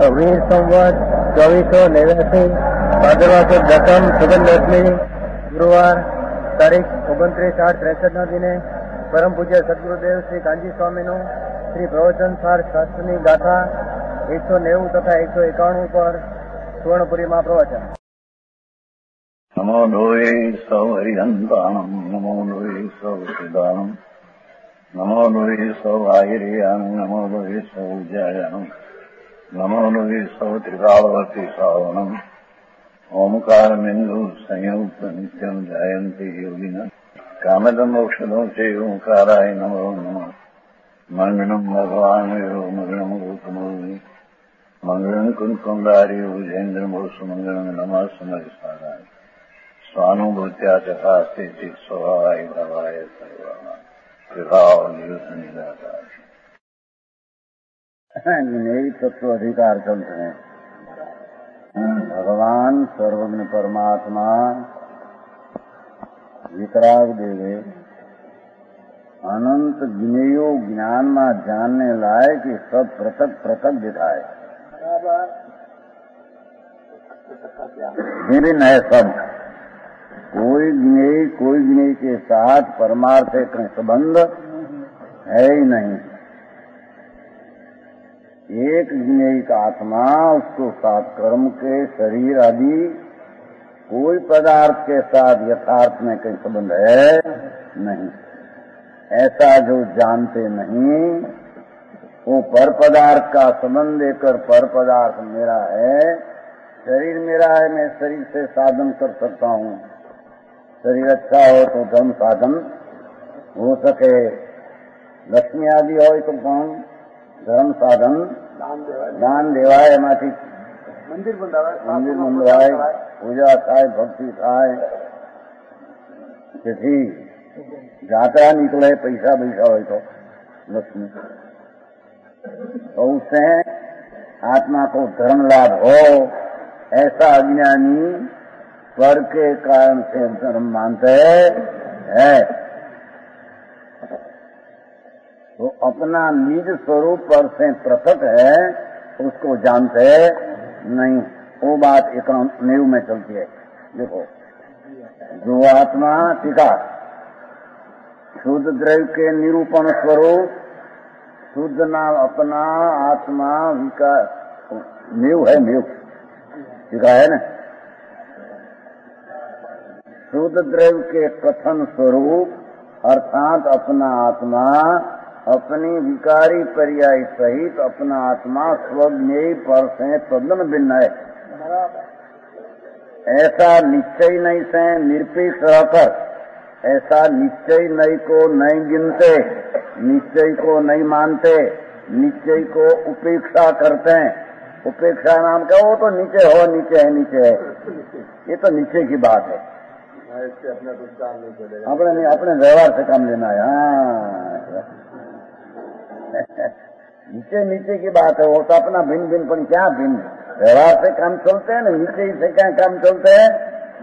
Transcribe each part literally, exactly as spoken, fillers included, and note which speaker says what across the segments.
Speaker 1: વીર સંવત ચોવીસો નેવ્યાસી ભાદરવા સુદ દસમ સુગંધ દસમી ગુરુવાર તારીખ ઓગણત્રીસ આઠ ત્રેસઠ ના દિને પરમ પૂજ્ય સદગુરુદેવ શ્રી કાંજી સ્વામીનું શ્રી પ્રવચન સાર શાસ્ત્રની ગાથા એકસો નેવું તથા એકસો એકાણું પર સુવર્ણપુરીમાં પ્રવચન.
Speaker 2: નમો લોહે સૌ હરિહંતાણમ નમો લોહે સૌ સિદ્ધાણમ નમો લોહે સૌ આયર્યાન નમો લોહે સૌ જયાન નમો લોહે સૌ ત્રિકાળવતી સાવનમ ઓમકાર બિંદુ સંયુક્ત નિત્યમ જયંતી યોગિના કામદમ મોક્ષદો છે ઓંકારાય નમો નમઃ. મંગળમ ભગવાન મંગળમ ગૌતમોની મંગળમ કુંકુંડારી ઉજેન્દ્રમોસુ મંગળમ નમઃ સમયસારાય સ્વાનુભૂત્યા ચકાસ્તે ચિત સ્વભાવાય ભવાય સર્વા વિભાવ નિયુત નિરાકાર
Speaker 3: यही तत्व अधिकार चलते हैं. भगवान सर्वज्ञ परमात्मा वितराग देवे अनंत ज्ञेयो ज्ञान में जानने लाए कि सब पृथक पृथक दिखाए. भिन्न है सब. कोई ज्ञेय कोई ज्ञेय के साथ परमार्थ का संबंध है ही नहीं. एक ज्ञेय का आत्मा उसको सात कर्म के शरीर आदि कोई पदार्थ के साथ यथार्थ में कोई संबंध है नहीं. ऐसा जो जानते नहीं वो पर पदार्थ का संबंध देकर पर पदार्थ मेरा है, शरीर मेरा है, मैं शरीर से साधन कर सकता हूँ. शरीर अच्छा हो तो धर्म साधन हो सके. लक्ष्मी आदि हो तो कौन धर्म साधन દાન દેવાય, એમાંથી મંદિર મંદિર બંધાય, પૂજા થાય, ભક્તિ થાય. જેથી જાત્રા निकले पैसा पैसा हो तो लक्ष्मी तो उससे आत्मा को धर्म लाभ हो. ऐसा अज्ञानी पर के कारण से धर्म मानते है तो अपना निज स्वरूप पर से पृथक है उसको जानते नहीं. वो बात एक नींव में चलती है. देखो जो आत्मा टीका शुद्ध द्रव्य के निरूपण स्वरूप शुद्ध नाम अपना आत्मा विकार नींव है. नींव टीका है न. शुद्ध द्रव्य के कथन स्वरूप अर्थात अपना आत्मा अपनी विकारी पर्याय सहित अपना आत्मा स्वज्ञेय पर से तद्दन भिन्न है. ऐसा निश्चय नहीं से निरपेक्ष रहकर ऐसा निश्चय नहीं को नहीं गिनते, निश्चय को नहीं मानते, निश्चय को उपेक्षा करते हैं. उपेक्षा नाम का वो तो नीचे हो नीचे है नीचे है, ये तो नीचे की बात है. अपने नहीं अपने व्यवहार से काम लेना है. हाँ नीचे नीचे की बात है. वो तो अपना भिन्न भिन्न पर क्या भिन्न व्यवहार से काम चलते हैं ना, नीचे से क्या काम चलते हैं.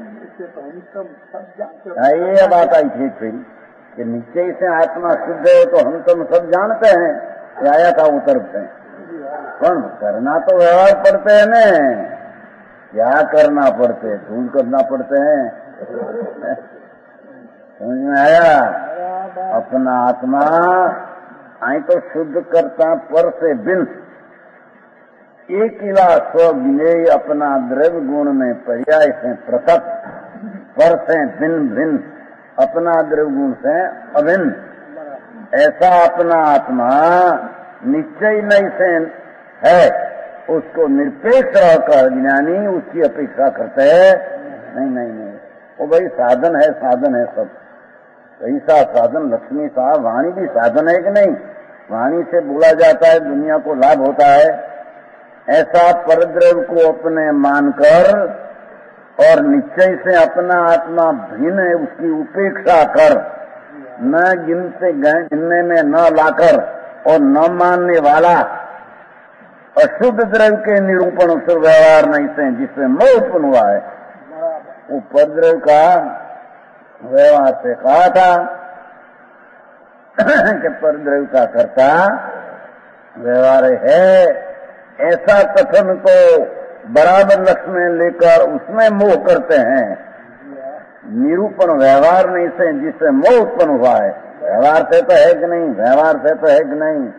Speaker 3: ये बात आई थी फिर कि नीचे से आत्मा शुद्ध है तो हम तुम सब जानते हैं. ये आया था वो तरफ से. कौन करना तो व्यवहार पड़ते हैं न. क्या करना पड़ते हैं, धूल करना पड़ते हैं. समझ में आया. अपना आत्मा आई तो शुद्ध करता पर से भिन्न एक इला स्वज्ञेय अपना द्रव्य गुण में पर्याय से पृथक पर से भिन्न भिन्न अपना द्रव्य गुण से अभिन्न. ऐसा अपना आत्मा निश्चय नहीं से है उसको निरपेक्ष रहकर ज्ञानी उसकी अपेक्षा करते हैं. नहीं नहीं नहीं वो भाई साधन है साधन है सब. ऐसा साधन लक्ष्मी साहब वाणी भी साधन है कि नहीं. वाणी से बोला जाता है दुनिया को लाभ होता है. ऐसा परद्रव्य को अपने मानकर और निश्चय से अपना आत्मा भिन्न है उसकी उपेक्षा कर न गिनते गिनने में न लाकर और न मानने वाला अशुद्ध द्रव्य के निरूपण से व्यवहार नहीं से जिससे मोह उत्पन्न हुआ है वो परद्रव्य का व्यवहार से कहा था कि परद्रव्य का कर्ता व्यवहार है ऐसा कथन को बराबर लक्ष्य में लेकर उसमें मोह करते हैं। निरूपण व्यवहार नहीं से जिससे मोह उत्पन्न हुआ है। व्यवहार से तो है कि नहीं, व्यवहार से तो है कि नहीं।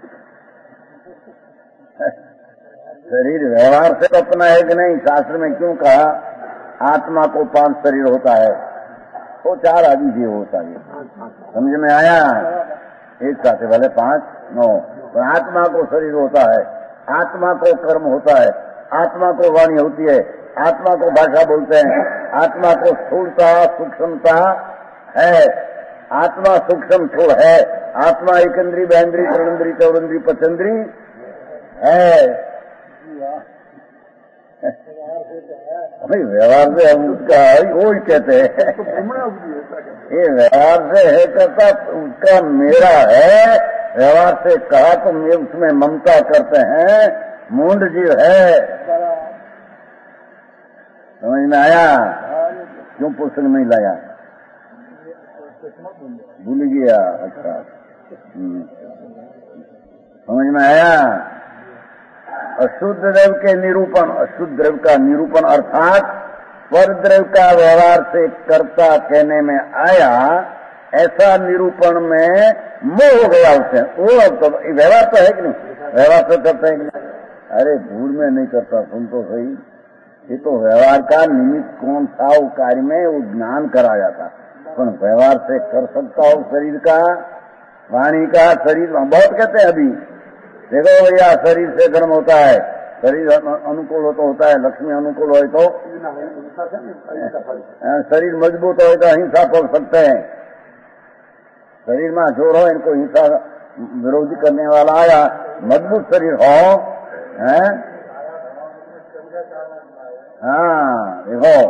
Speaker 3: शरीर व्यवहार से तो अपना है कि नहीं। शास्त्र में क्यों कहा आत्मा को पांच शरीर होता है, तो चार आदि जीव होता है। समझ में आया? एक साथ वाले पांच नौ। तो आत्मा को शरीर होता है, आत्मा को कर्म होता है, आत्मा को वाणी होती है, आत्मा को भाषा बोलते हैं, आत्मा को स्थूलता सूक्ष्मता है, आत्मा सूक्ष्म स्थूल है, आत्मा एक इंद्री बहन्द्री त्रिनेन्द्री चौरेन्द्री पचेन्द्री है। व्यवहार से हम उसका वो ही कहते हैं, ये व्यवहार से है कहता उसका मेरा है। व्यवहार से कहा तो मैं उसमें ममता करते हैं, मूंड जीव है। समझ में आया? क्यों पुस्तक नहीं लाया? भूल गया। अच्छा, समझ में आया? अशुद्ध द्रव्य के निरूपण, अशुद्ध द्रव्य का निरूपण अर्थात पर द्रव्य का व्यवहार से कर्ता कहने में आया, ऐसा निरूपण में मोह हो गया उससे। वो तो व्यवहार तो है कि नहीं, व्यवहार से करते हैं कि नहीं? अरे भूल में नहीं करता, सुन तो सही। ये तो व्यवहार का निमित्त कौन था वो कार्य में, वो ज्ञान कराया था। पर व्यवहार से कर सकता हो शरीर का, वाणी का, शरीर बहुत कहते हैं अभी। देखो भैया शरीर से कर्म होता है, शरीर अनुकूल हो तो होता है, लक्ष्मी अनुकूल हो तो शरीर मजबूत हो तो हिंसा कर सकते हैं। शरीर में जोर हो, इनको हिंसा विरोधी करने वाला आया, मजबूत शरीर हो है। हाँ देखो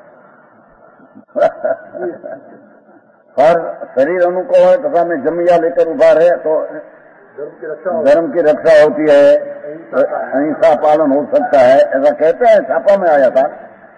Speaker 3: पर शरीर अनुकूल है तथा में जमिया लेकर उभा रहे तो धर्म की रक्षा होती है, अहिंसा पालन हो सकता है, ऐसा कहते हैं। छापा में आया था।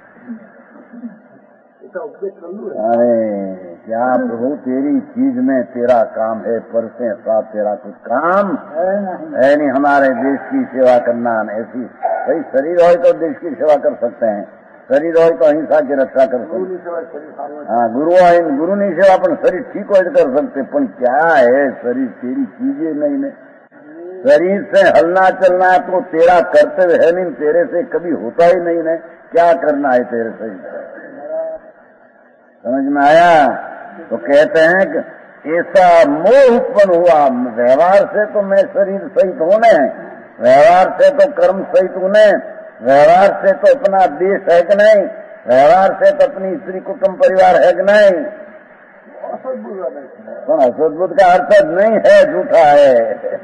Speaker 3: अरे क्या प्रभु तेरी चीज में तेरा काम है, पर से साथ तेरा कुछ काम है नहीं। हमारे देश की सेवा करना ऐसी भाई, शरीर हो तो देश की सेवा कर सकते हैं, शरीर हो तो अहिंसा की रक्षा कर सकते। हाँ गुरु गुरु नहीं सेवा पण शरीर ठीक हो तो कर सकते, पण क्या है शरीर तेरी चीजें नहीं ने। शरीर से हलना चलना तो तेरा कर्तव्य है नहीं, तेरे से कभी होता ही नहीं ने। क्या करना है तेरे से, समझ में आया? तो कहते हैं कि ऐसा मोह उत्पन्न हुआ। व्यवहार से तो मैं शरीर सहित होने, व्यवहार से तो कर्म सहित होने, व्यवहार से तो अपना देश है कि नहीं, व्यवहार से तो अपनी स्त्री कुटुंब परिवार है कि नहीं। तो असद्बुद्ध का अर्थ नहीं है, झूठा है।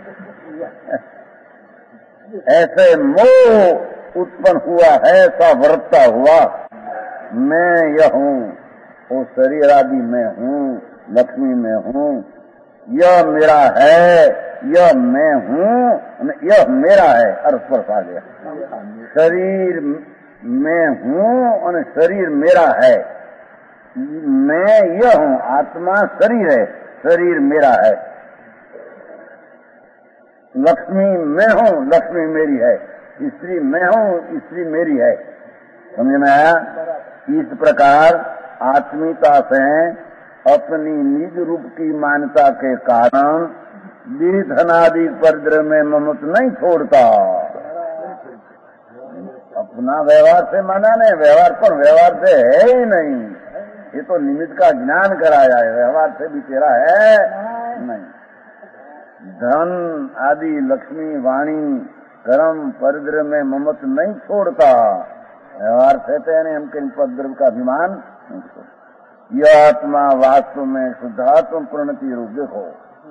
Speaker 3: ऐसे मोह उत्पन्न हुआ है, ऐसा वर्ता हुआ। मैं यह हूँ, वो शरीर आदि में हूँ, लक्ष्मी में हूँ, यह मेरा है, यह मैं हूँ, यह मेरा है। अर्थ पर आ गया, शरीर मैं हूँ और शरीर मेरा है। मैं यह हूँ, आत्मा शरीर है, शरीर मेरा है। लक्ष्मी मैं हूँ, लक्ष्मी मेरी है। स्त्री मैं हूँ, स्त्री मेरी है। समझ में आया? इस प्रकार आत्मीयता से अपनी निज रूप की मान्यता के कारण धनादि परद्रव्य में ममत नहीं छोड़ता। अपना व्यवहार से माना नहीं, व्यवहार पर व्यवहार से है ही नहीं। ये तो निमित्त का ज्ञान कराया है, व्यवहार से भी तेरा है नहीं। धन आदि लक्ष्मी वाणी कर्म परद्रव्य में ममत नहीं छोड़ता। व्यवहार से तो हम किन परद्रव्य का अभिमान नहीं छोड़ता। यह आत्मा वास्तव में शुद्धात्म प्रणति रूप देखो,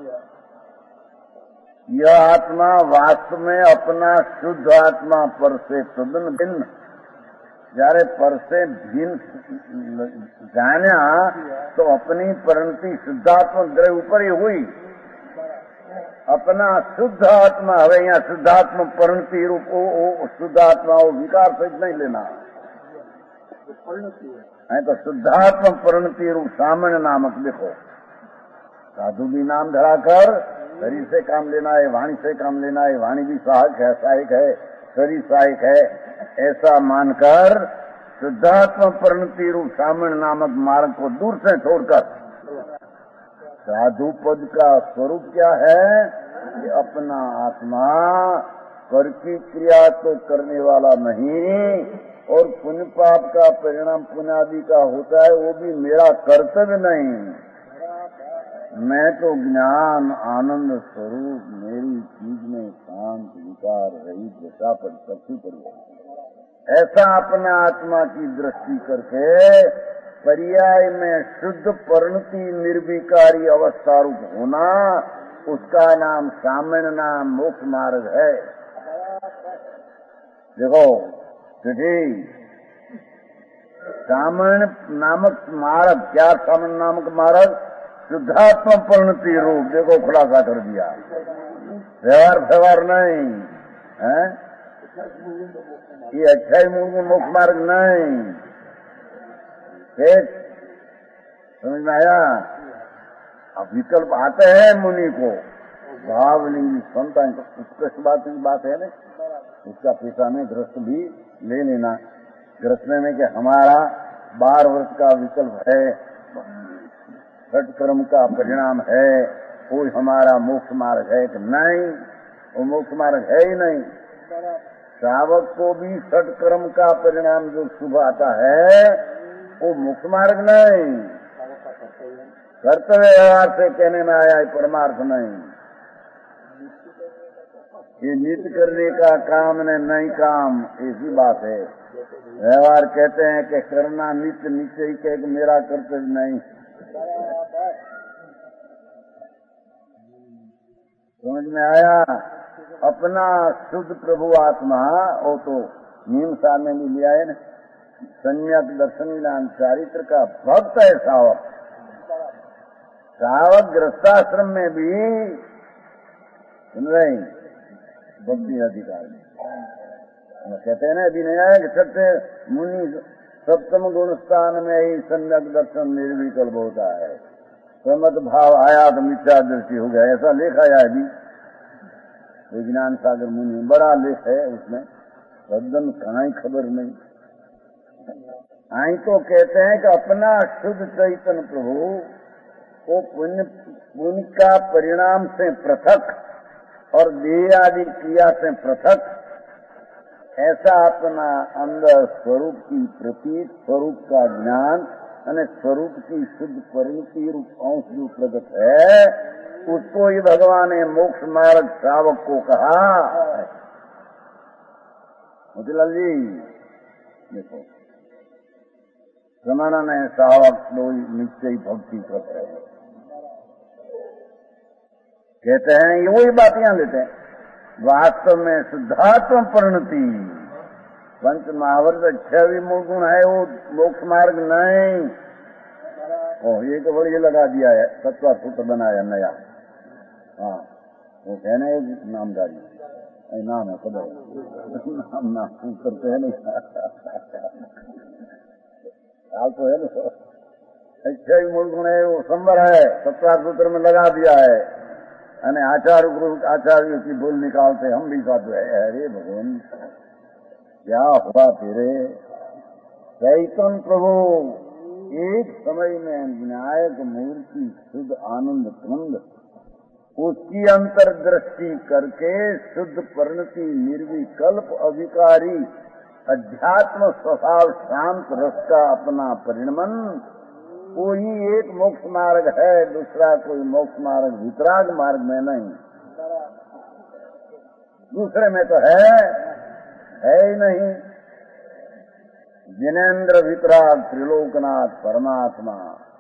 Speaker 3: यह आत्मा वास्तव में अपना शुद्ध आत्मा पर से तदन भिन्न, जયારે पर से भिन्न जाना तो अपनी परिणति शुद्धात्मा द्रव्य ऊपर ही हुई। अपना शुद्ध आत्मा हवे यहाँ शुद्धात्मा परिणति रूप शुद्धात्मा वो विकार से नहीं लेना है। तो शुद्धात्मा परिणति रूप सामान्य नामक देखो, साधु भी नाम धरा कर शरीर से काम लेना है, वाणी से काम लेना है, वाणी भी सहायक है, सहायक है, शरीर सहायक है, ऐसा मानकर शुद्धात्म परिणति रूप सामण नामक मार्ग को दूर से छोड़कर साधु पद का स्वरूप क्या है कि अपना आत्मा कर की क्रिया तो करने वाला नहीं, और पुण्य पाप का परिणाम पुण्यादि का होता है, वो भी मेरा कर्तव्य नहीं। मैं तो ज्ञान आनंद स्वरूप मेरी चीज में शांत विकार रहित दशा पर शक्ति पर ऐसा अपना आत्मा की दृष्टि करके पर्याय में शुद्ध परिणति निर्विकारी अवस्था रूप होना, उसका नाम सामान्य नाम मोक्ष मार्ग है। देखो चिट्ठी सामान्य नामक मार्ग, क्या सामान्य नामक मार्ग? शुद्धात्म परिणति रूप। देखो खुलासा कर दिया, व्यवहार व्यवहार नहीं है, ये अच्छा ही मूल मोक्ष मार्ग नहीं। एक समझ में आया? अब विकल्प आते हैं मुनि को, भावलिंग सुनता है, उत्कृष्ट बात की बात है ना, उसका पेशा में गृहस्थ भी ले लेना। गृहस्थ में कि हमारा बारह वर्ष का विकल्प है, छठ कर्म का परिणाम है, कोई हमारा मोक्ष मार्ग है कि नहीं? वो मोक्ष मार्ग है ही नहीं। श्रावक को भी छठ कर्म का परिणाम जो शुभ आता है वो मोक्ष मार्ग नहीं, कर्तव्य व्यवहार से कहने में आया, परमार्थ नहीं। ये नित्य करने का काम ने नहीं काम, ऐसी बात है। व्यवहार कहते हैं कि करना नित्य नित्य ही कह कि मेरा कर्तव्य नहीं। समझ में आया? अपना शुद्ध प्रभु आत्मा, वो तो मीमांसा में भी लिया है ना, सम्यक दर्शनीनाम चारित्र का भक्त है सावक। सावक गृहस्थाश्रम में भी सुन रहे भक्ति अधिकार में कहते हैं ना, अभी नहीं आया कि सत्य मुनि सप्तम गुण स्थान में ही सम्यक दर्शन निर्विकल्प होता है। समत भाव आया तो मिथ्या दृष्टि हो गया, ऐसा लेख आया अभी विज्ञान सागर मुनि, बड़ा लेख है उसमें, एकदम कहीं खबर नहीं। आई तो कहते हैं कि अपना शुद्ध चैतन्य प्रभु को पुण्य पुण्य का परिणाम से पृथक और देह आदि क्रिया से पृथक ऐसा अपना अंदर स्वरूप की प्रतीत स्वरूप का ज्ञान અને स्वरूप की शुद्ध परिणति रूप अंश जो प्रगट है, उसको ही भगवान ने मोक्ष मार्ग श्रावक को कहा। मोतीलाल जी देखो, जमाना में श्रावक लोग निश्चय भक्ति करते हैं, कहते हैं ये वही बात यहां लेते हैं। वास्तव में शुद्धात्म परिणति पंच महावर्त छवी मूल गुण है, वो मोक्ष मार्ग नहीं। ओ ये तो बड़ी लगा दिया है, सत्वा सूत्र बनाया नया। हाँ वो कहने नामदारी नाम है, खबर नाम नाम करते हैं नहीं हाल तो है ना। अच्छा मूल गुण है, वो संवर है, सत्वा सूत्र में लगा दिया है। અને आचार्य गुरु आचार्य की भूल निकालते हम भी साधु है। अरे भगवान क्या हुआ तेरे चैतन्य प्रभु एक समय में विनायक मूर्ति शुद्ध आनंद कुंद, उसकी अंतर्दृष्टि करके शुद्ध परिणति निर्विकल्प अविकारी अध्यात्म स्वभाव शांत रस का अपना परिणमन, कोई एक मोक्ष मार्ग है, दूसरा कोई मोक्ष मार्ग वितराग मार्ग में नहीं। दूसरे में तो है है ही नहीं। जिनेन्द्र वितराग त्रिलोकनाथ परमात्मा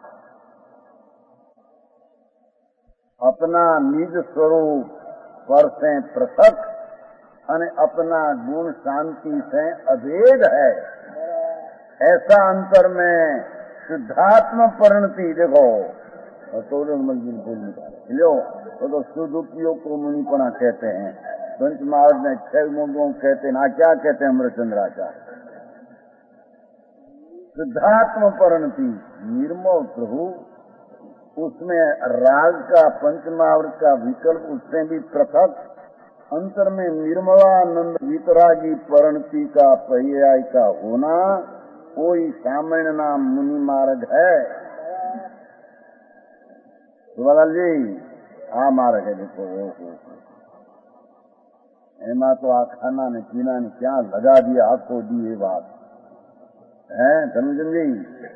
Speaker 3: अपना निज स्वरूप पर से पृथक અને अपना गुण शांति से अभेद है। ऐसा अंतर में शुद्धात्म परिणति देखो तो मजबूर बोल निकाले लो, वो तो शुद्ध उपयोग को मुनिपना कहते हैं। पंच महाराज ने छह मुंगों कहते हैं ना, क्या कहते हैं अमृतचंद्राचार्य? शुद्धात्म परिणति निर्मल प्रभु उसमें राग का पंचमावृत का विकल्प उससे भी पृथक, अंतर में निर्मलानंद वितरागी परिणति का पर्याय का होना कोई सामान्य नाम मुनि मार्ग है। सुभालाल जी आ मार्ग है। देखो एमा तो आ खाना ने पीना ने क्या लगा दिया, आपको दी ये बात है धर्मचंद जी।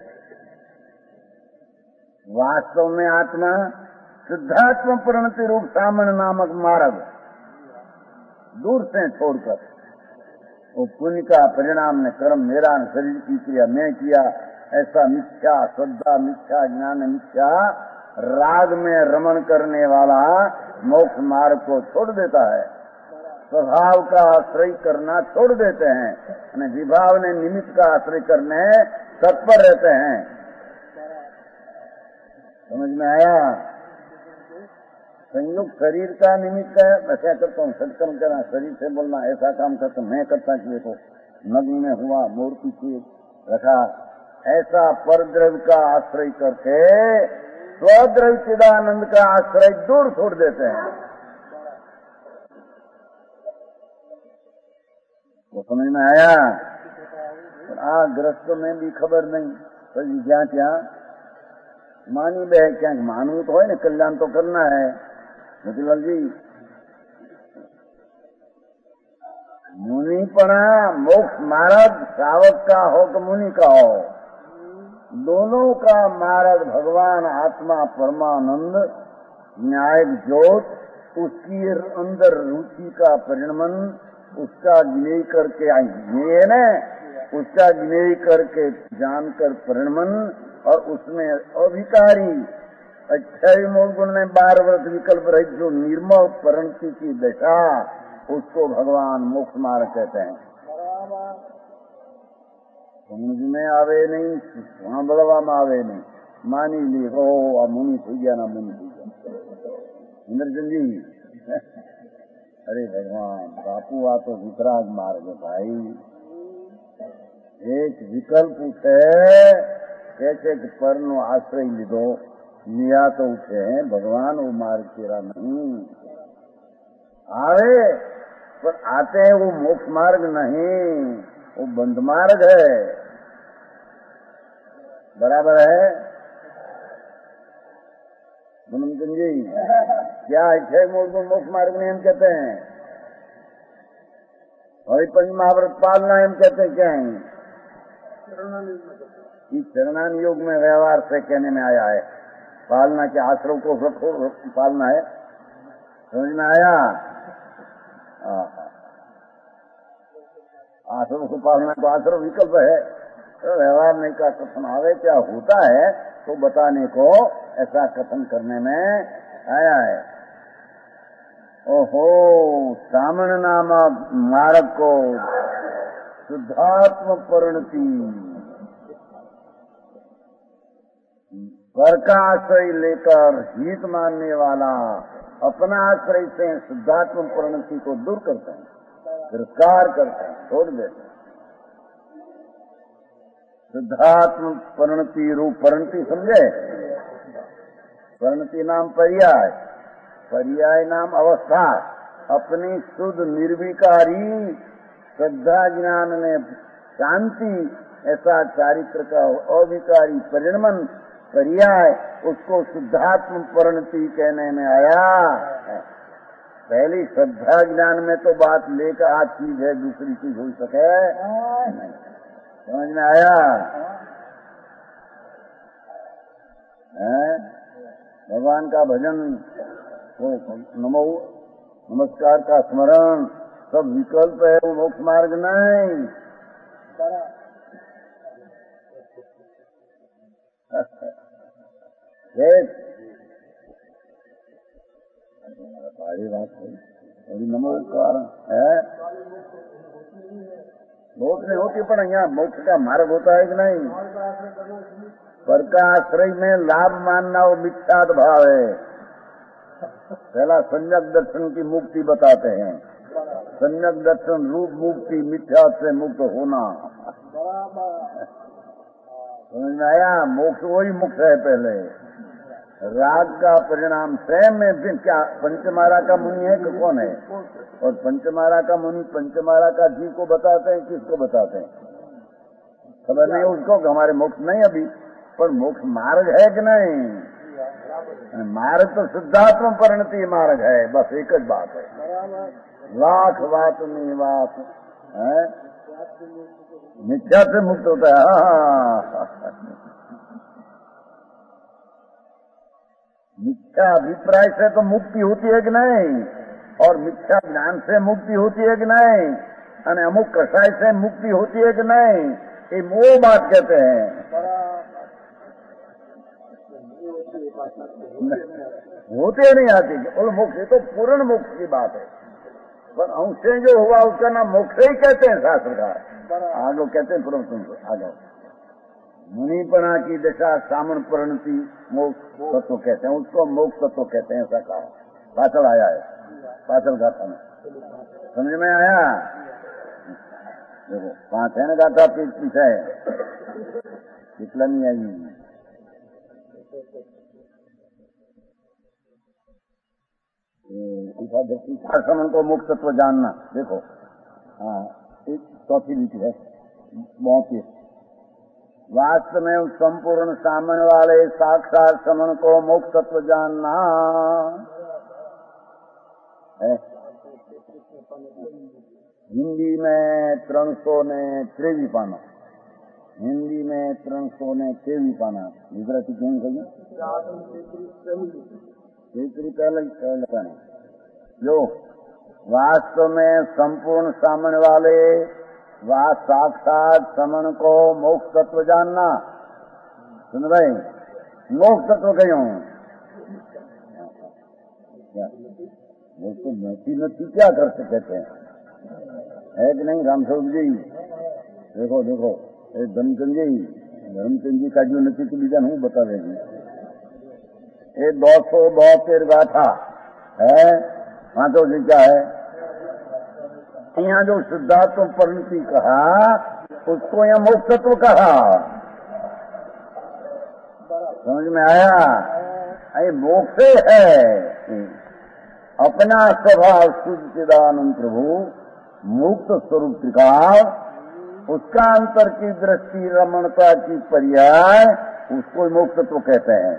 Speaker 3: वास्तव में आत्मा शुद्धात्म परिणति रूप सामान्य नामक मार्ग दूर से छोड़कर वो पुण्य का परिणाम ने कर्म मेरा न शरीर की क्रिया मैं किया ऐसा मिथ्या श्रद्धा मिथ्या ज्ञान मिथ्या राग में रमण करने वाला मोक्ष मार्ग को छोड़ देता है। स्वभाव का आश्रय करना छोड़ देते हैं, विभाव ने निमित्त का आश्रय करने तत्पर रहते हैं। समझ में आया? संयुक्त शरीर का निमित्त है, मैं क्या करता हूँ सत्कर्म करना, शरीर से बोलना, ऐसा काम करता हूँ मैं करता कि देखो नदी में हुआ मूर्ति की रखा, ऐसा परद्रव्य का आश्रय करके स्वद्रव्य चिदानंद का आश्रय दूर छोड़ देते हैं। वो समझ में आया? आ ग्रस्तों में भी खबर नहीं, तो क्या क्या मानी बे क्या मानू तो है ना, कल्याण तो करना है। मोतीलाल जी मुनिपना मोक्ष मार्ग सावक का हो तो मुनि का हो, दोनों का मार्ग भगवान आत्मा परमानंद न्यायिक ज्योत, उसकी अंदर रुचि का परिणमन, उसका ज्ञेय करके ये है न, उसका ज्ञेय करके जानकर परिणमन और उसमें अभिकारी अक्षय मूल गुण में बार वर्ष विकल्प रहित जो निर्मल परिणति की दशा, उसको भगवान मोक्ष मार्ग कहते हैं। समझ में आवे नहीं, सांभळवा में आवे नहीं, मानी ली हो आ मुनि थी गया ना मुनि थी गया। इंद्रचंद जी अरे भगवान बापू आ तो वितराग मार्ग भाई, एक विकल्प उठे कैसे पर नो आश्रय लीधो लिया तो उठे हैं भगवान, वो मार्ग तेरा नहीं आवे, पर आते हैं वो मोक्ष मार्ग नहीं, वो बंद मार्ग है। बराबर है मनमचंद जी? क्या है मोक्ष मार्ग में हम कहते हैं, और पंच महाव्रत पालना हम कहते हैं क्या है? इस चरणान योग में व्यवहार से कहने में आया है, पालना के आश्रम को रखो पालना है। समझ में आया? आश्रम को पालना तो आश्रम विकल्प है, तो व्यवहार नहीं का कथन आवे क्या होता है तो बताने को ऐसा कथन करने में आया है। ओहो सामन नामक मार्ग को शुद्धात्म परिणति पर का आश्रय लेकर हित मानने वाला अपना आश्रय से शुद्धात्म परिणति को दूर करते हैं, तिरस्कार करते हैं, छोड़ देते हैं। शुद्धात्म परिणति रूप परिणति समझे? परिणति नाम पर्याय, पर्याय नाम अवस्था, अपनी शुद्ध निर्विकारी श्रद्धा ज्ञान में शांति ऐसा चारित्र का अविकारी परिणमन पर्याय, उसको शुद्धात्म परिणति कहने में आया। पहली श्रद्धा ज्ञान में तो बात लेकर आज चीज है दूसरी चीज हो सके, समझ में आया? है? भगवान का भजन, वो नमो नमस्कार का स्मरण सब विकल्प है, वो मोक्ष मार्ग नहीं। भारी बात है, बड़ी नमस्कार है, मोक्ष नहीं होती, पर यहाँ मोक्ष का मार्ग होता है कि नहीं? पर का आश्रय में लाभ मानना वो मिथ्यात भाव है। पहला सम्यक दर्शन की मुक्ति बताते हैं, सम्यक दर्शन रूप मुक्ति, मिथ्यात से मुक्त होना। समझ में आया? मोक्ष वही मुक्त है पहले, राग का परिणाम स्वयं में भी क्या पंचमारा का मुनि है कि कौन है? और पंचमारा का मुनि पंचमारा का जीव को बताते हैं, किसको बताते हैं? खबर नहीं उसको कि हमारे मोक्ष नहीं अभी, पर मोक्ष मार्ग है कि नहीं? मार्ग तो शुद्धात्म परिणति मार्ग है, बस एक ही बात है। लाख बात नहीं बात है, मिथ्या से मुक्त होता है। हाँ, मिथ्या अभिप्राय से तो मुक्ति होती है कि नहीं, और मिथ्या ज्ञान से मुक्ति होती है कि नहीं, और अमुक कषाय से मुक्ति होती है कि नहीं, ये मोह बात कहते हैं। होते नहीं आती बोलो मोक्ष, ये तो पूर्ण मोक्ष की बात है, पर अंशे जो हुआ उसका नाम मोक्ष ही कहते हैं शास्त्रकार। आगे कहते हैं पूर्व तुम आगे मुनिपना की दशा सामन परिणति मोक्ष तत्व कहते हैं, उसको मोक्ष तत्व कहते हैं। ऐसा कहा पाचल आया है, पाचल गाथा में समझ में आया? देखो पांच है ना गाथा, पीछे पीछे है, इतना नहीं आई। समन को मोक्ष तत्व जानना, देखो हाँ चौथी नीति है बहुत। वास्तव में संपूर्ण सामने वाले साक्षात समन को मोक्ष तत्व जानना है। हिंदी में त्रण सौ ने त्रेवी पाना, हिंदी में त्रण सौ ने त्रेवी पाना, गुजराती क्यों कहिए पहले पहले कहना जो वास्तव में संपूर्ण सामने वाले वा साक्षात समन को मोक्ष तत्व जानना। सुन भाई, मोक्ष तत्व कहीं वो तो नती नती क्या कर सकते हैं, है कि नहीं? रामस्वरूप जी देखो देखो, धर्मचंद जी धर्मचंद जी का जो नती की बीजा हूँ बता देगी। ये दो सौ बहत्तर गाथा है, वहां तो जी क्या है? यहाँ जो शुद्धात्म परिणति कहा उसको यहाँ मोक्ष तत्व कहा। समझ में आया? ये मोक्ष है, अपना स्वभाव शुद्ध चिदानंद प्रभु मुक्त स्वरूप त्रिकाल, उसका अंतर की दृष्टि रमणता की पर्याय, उसको मोक्ष तत्व कहते हैं।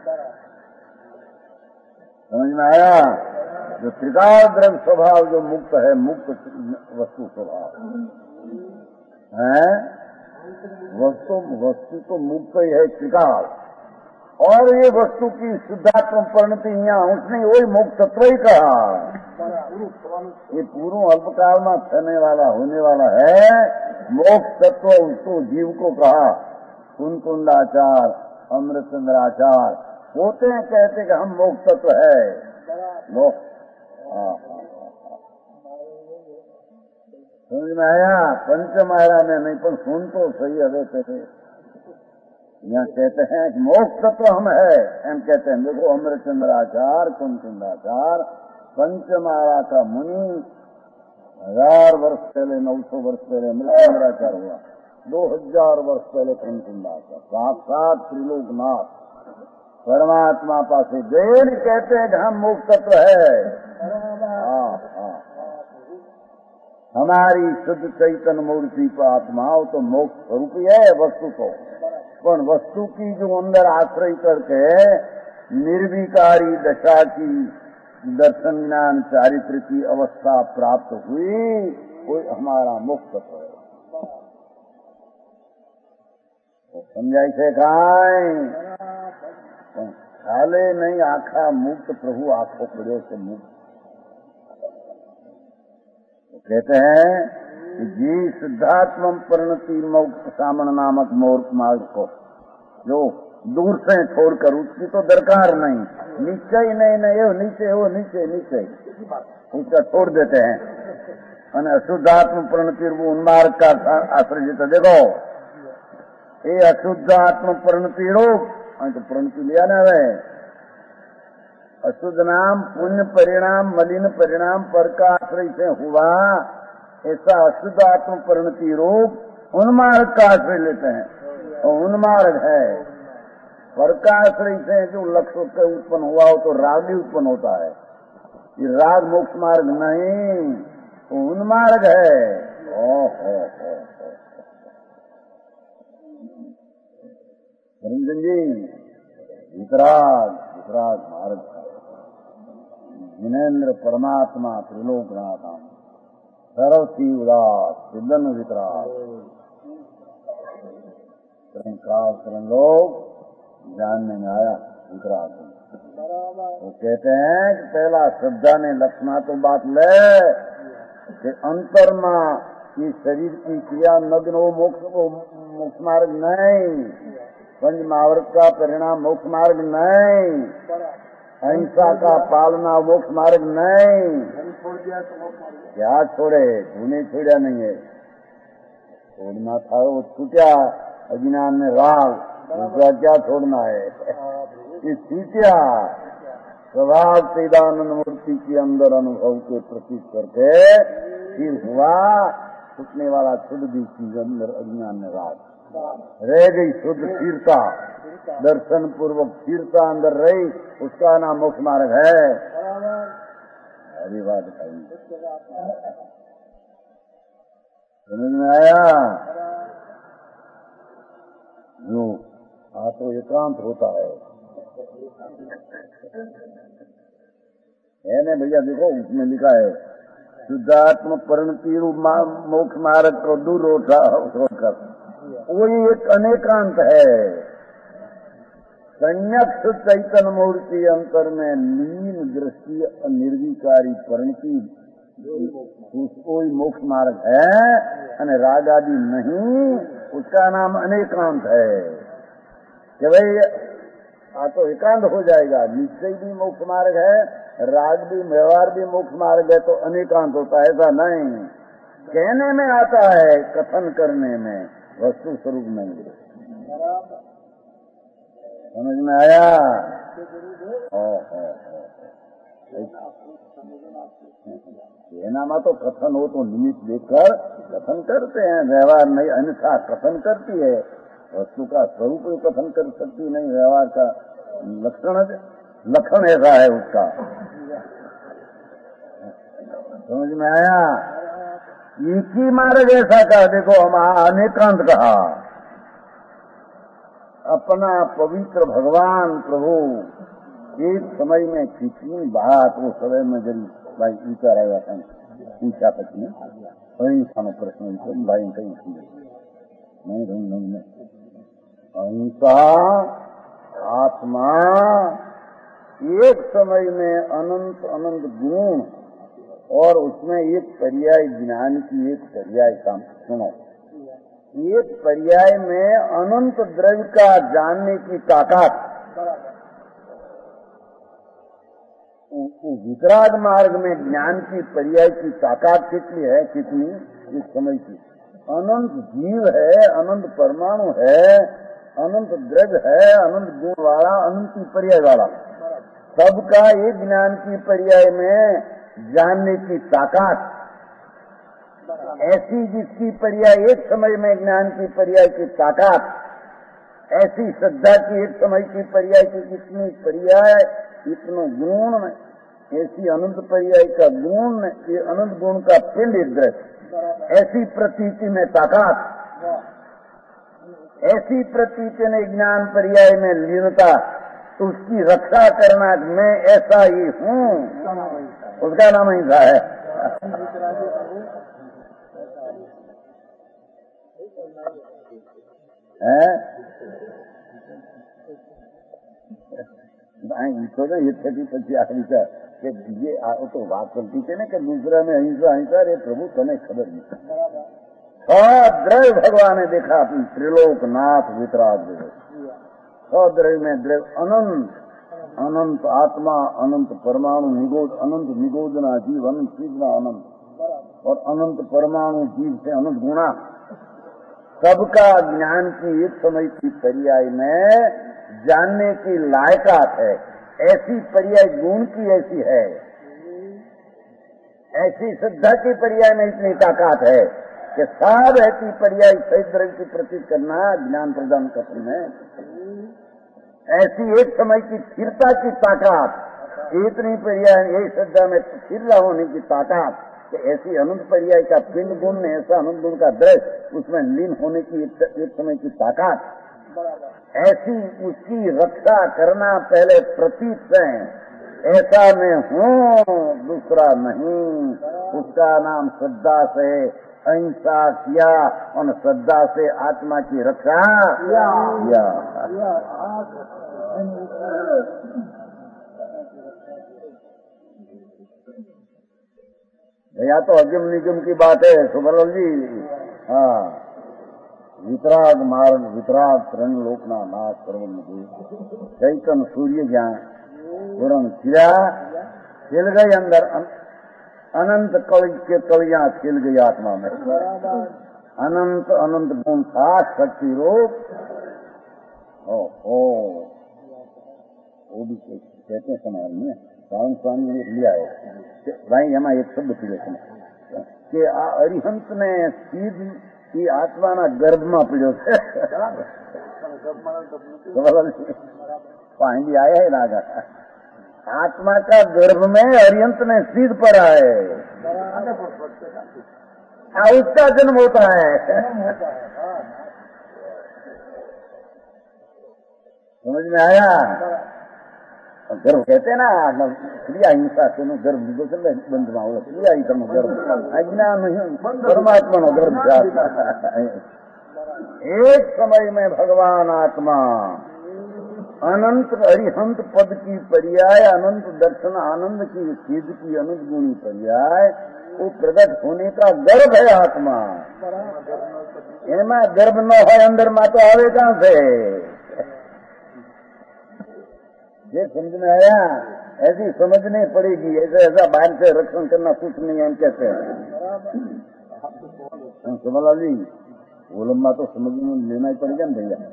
Speaker 3: समझ में आया? जो त्रिकाल द्रव्य स्वभाव जो मुक्त है, मुक्त वस्तु स्वभाव है, वस्तु वस्तु तो मुक्त ही है त्रिकाल, और ये वस्तु की शुद्धात्म परिणति यहाँ उसने वही मुक्त तत्व ही कहा। ये पूर्व अल्पकाल में छने वाला होने वाला है मोक्ष तत्व, उसको जीव को कहा। कुंकुंडाचार अमृतचंद्राचार होते हैं, कहते कि हम मोक्ष तत्व है। लो समझ में आया? पंचमाया में नहीं, पर सुन तो सही अरे थे यहाँ कहते हैं कि मोक्ष तत्व हम है, हम कहते हैं। देखो अमृतचंद्राचार कुंकुंडाचार पंचमाया का मुनि हजार वर्ष पहले, नौ सौ वर्ष पहले अमृतचंद्राचार हुआ, दो हजार वर्ष पहले कुंकुंडाचार, साक्षात त्रिलोकनाथ परमात्मा पासे देर कहते हैं कि हम मोक्ष तत्व है। हाँ हाँ, हमारी शुद्ध चैतन्य मूर्ति पर आत्माओं तो मोक्ष स्वरूप ही है वस्तु को, पर वस्तु की जो अंदर आश्रय करके निर्विकारी दशा की दर्शन ज्ञान चारित्र की अवस्था प्राप्त हुई, कोई हमारा मोक्ष तत्व है। समझाई से खाए खाले नहीं आखा मुक्त प्रभु आंखों पड़ो से मुक्त। तो कहते हैं कि जी शुद्धात्म परिणति मोक्ष सामन नामक मोर्क मार्ग को जो दूर से छोड़कर, उसकी तो दरकार नहीं, नीचे ही नहीं नहीं वो नीचे वो नीचे नीचे उसका छोड़ देते हैं। અને અશુદ્ધાત્મ પરિણતિ ઉન્માર્ગ का आश्रय तो देखो ये अशुद्ध आत्म परिणति रोग तो परिणति लिया ना वे अशुद्ध नाम पुण्य परिणाम मलिन परिणाम पर का आश्रय से हुआ, ऐसा अशुद्ध आत्म परिणति रोग उन्मार्ग का आश्रय लेते हैं। और उन्मार्ग है पर का आश्रय से जो लक्ष्य के उत्पन्न हुआ हो तो राग भी उत्पन्न होता है। ये राग मोक्ष मार्ग नहीं, तो उन्मार्ग है। ओहो हो रंजन जी, वितराग वितराग मार्ग है। जिनेन्द्र परमात्मा त्रिलोकनाथ सर्वसी उदास सिद्धन वितराग लोग जानने में आया वितराग। वो कहते हैं कि पहला श्रद्धा ने लक्षणा तो बात ले कि अंतरमा की शरीर की क्रिया नग्न हो मोक्ष को मोक्ष मार्ग नहीं, पंच महाव्रत का परिणाम मोक्ष मार्ग नहीं, अहिंसा का पालना मोक्ष मार्ग नहीं। क्या छोड़े? तूने छोड़ा नहीं है, छोड़ना था वो छूटा अज्ञान में राग, दूसरा क्या छोड़ना है? ये छूटा स्वभाव चिदानंद मूर्ति के अंदर अनुभव के प्रतीक करके फिर हुआ छूटने वाला शुद्ध भी चीज अंदर अज्ञान में राग रह गई। शुद्ध स्थिरता दर्शन पूर्वक स्थिरता अंदर रही, उसका नाम मोक्ष मार्ग है। अभी बात बताइए, समझ में आया? जो आ तो एकांत होता है है ना भैया? देखो उसमें लिखा है शुद्धात्म परिणति रूप मोक्ष मार्ग को दूर छोड़कर वही एक अनेकांत है। संयक चैतन्य मूर्ति अंतर में लीन दृष्टि निर्विकारी परिणति कोई मोक्ष मार्ग है, और राग आदि नहीं, उसका नाम अनेकांत है। कि भाई आ तो एकांत हो जाएगा, निश्चय भी मोक्ष मार्ग है, राग भी व्यवहार भी मोक्ष मार्ग है, तो अनेकांत होता है। ऐसा नहीं, कहने में आता है, कथन करने में, वस्तु स्वरूप नहीं। समझ में आया? ओ हो कहना में तो कथन हो तो निमित्त देखकर कथन करते हैं, व्यवहार नहीं। अन्यथा कथन करती है, वस्तु का स्वरूप कथन कर सकती नहीं, व्यवहार का लक्षण लक्षण ऐसा है उसका। समझ में आया? एक ही मार्ग ऐसा कहा, देखो हम अनेकांत कहा, अपना पवित्र भगवान प्रभु एक समय में कितनी बात वो समय में जरी भाई ऊंचा रहेगा था पूछा पत्नी अहिंसा में प्रश्न भाई कहीं नहीं नहीं नहीं अहिंसा आत्मा एक समय में अनंत अनंत गुण और उसमें एक पर्याय ज्ञान की एक पर्याय काम सुनो, एक पर्याय में अनंत द्रव्य का जानने की ताकत। वितराग मार्ग में ज्ञान की पर्याय की ताकत कितनी है? कितनी? इस समय की अनंत जीव है, अनंत परमाणु है, अनंत द्रव्य है, अनंत गुण वाला, अनंत की पर्याय वाला, सबका एक ज्ञान की पर्याय में जानने की ताकत ऐसी, जिसकी पर्याय एक समय में ज्ञान की पर्याय की ताकत, ऐसी श्रद्धा की एक समय की पर्याय की इतनी पर्याय, इतने गुण, ऐसी अनंत पर्याय का गुण, ये अनंत गुण का पिंड एक दृश्य, ऐसी प्रतीति में ताकत, ऐसी प्रतीति में ज्ञान पर्याय में लीनता, तो उसकी रक्षा करना मैं ऐसा ही हूँ, उसका नाम अहिंसा है। है तो ना ये थी પછી આખરી છે કે બીજે આ તો વાત કરતી છે ને કે दूसरा में अहिंसा अहिंसा रे प्रभु तने खबर नहीं। द्रव्य भगवान ने देखा अपनी त्रिलोकनाथ वितराग द्रव्य में द्रव्य अनंत अनंत आत्मा, अनंत परमाणु, निगोद अनंत निगोदना जीव, अनंत सीधना अनंत और अनंत परमाणु जीव से अनंत गुणा, सबका ज्ञान की एक समय की पर्याय में जानने की लायकात है। ऐसी पर्याय गुण की ऐसी है, ऐसी श्रद्धा की पर्याय में इतनी ताकत है कि सब ऐसी पर्याय सही द्रव्य की प्रतीक करना ज्ञान प्रदान करने में ऐसी एक समय की स्थिरता की ताकत, इतनी पर्याय यही श्रद्धा में स्थिर होने की ताकत, कि ऐसी अनंत पर्याय का पिंड गुण ने ऐसा अनंत गुण का दृश्य उसमें लीन होने की एक, एक समय की ताकत, ऐसी उसकी रक्षा करना पहले प्रतीत है। ऐसा मैं हूँ, दूसरा नहीं। उसका नाम श्रद्धा से अहिंसा किया और श्रद्धा से आत्मा की रक्षा किया। या तो अगम निगम की बात है सुबल जी। हाँ, वितराग मार्ग वितराग त्रण लोकना नाथ सर्वन चैतन सूर्य ज्ञान पूर्ण किया, खिल गई अंदर अनंत कल के कलियां खिल गई आत्मा में। अनंत अनंत गुण था शक्ति रूप। ओ ओ वो भी कहते हैं समाज में सावन स्वामी ने लिया है भाई, एમાં एक शब्द पीड़े कि आ अरिहंत ने सीध की आत्मा ना गर्भ में पीड़ो છે। पानी आया है ना, आत्मा का गर्भ में अरिहंत ने सीध पड़ा है, उसका जन्म होता है। समझ में आया? गर्भ कहते हैं ना, क्रिया हिंसा से गर्भ बंद माओ, क्रिया हिंसा में गर्भ अज्ञान परमात्मा नो गर्भ। एक समय में भगवान आत्मा अनंत अरिहंत पद की पर्याय, अनंत दर्शन आनंद की सिद्ध की अनंत गुणी पर्याय, वो प्रकट होने का गर्भ है आत्मा। एमा गर्भ न हो अंदर मा तो आवे कहां से? ये समझ में आया? ऐसी समझनी पड़ेगी। ऐसा ऐसा बाहर से रक्षण करना कुछ नहीं है, हम कहते हैं। समझ जी, वो लम्बा तो समझ में लेना ही पड़ेगा ना भैया।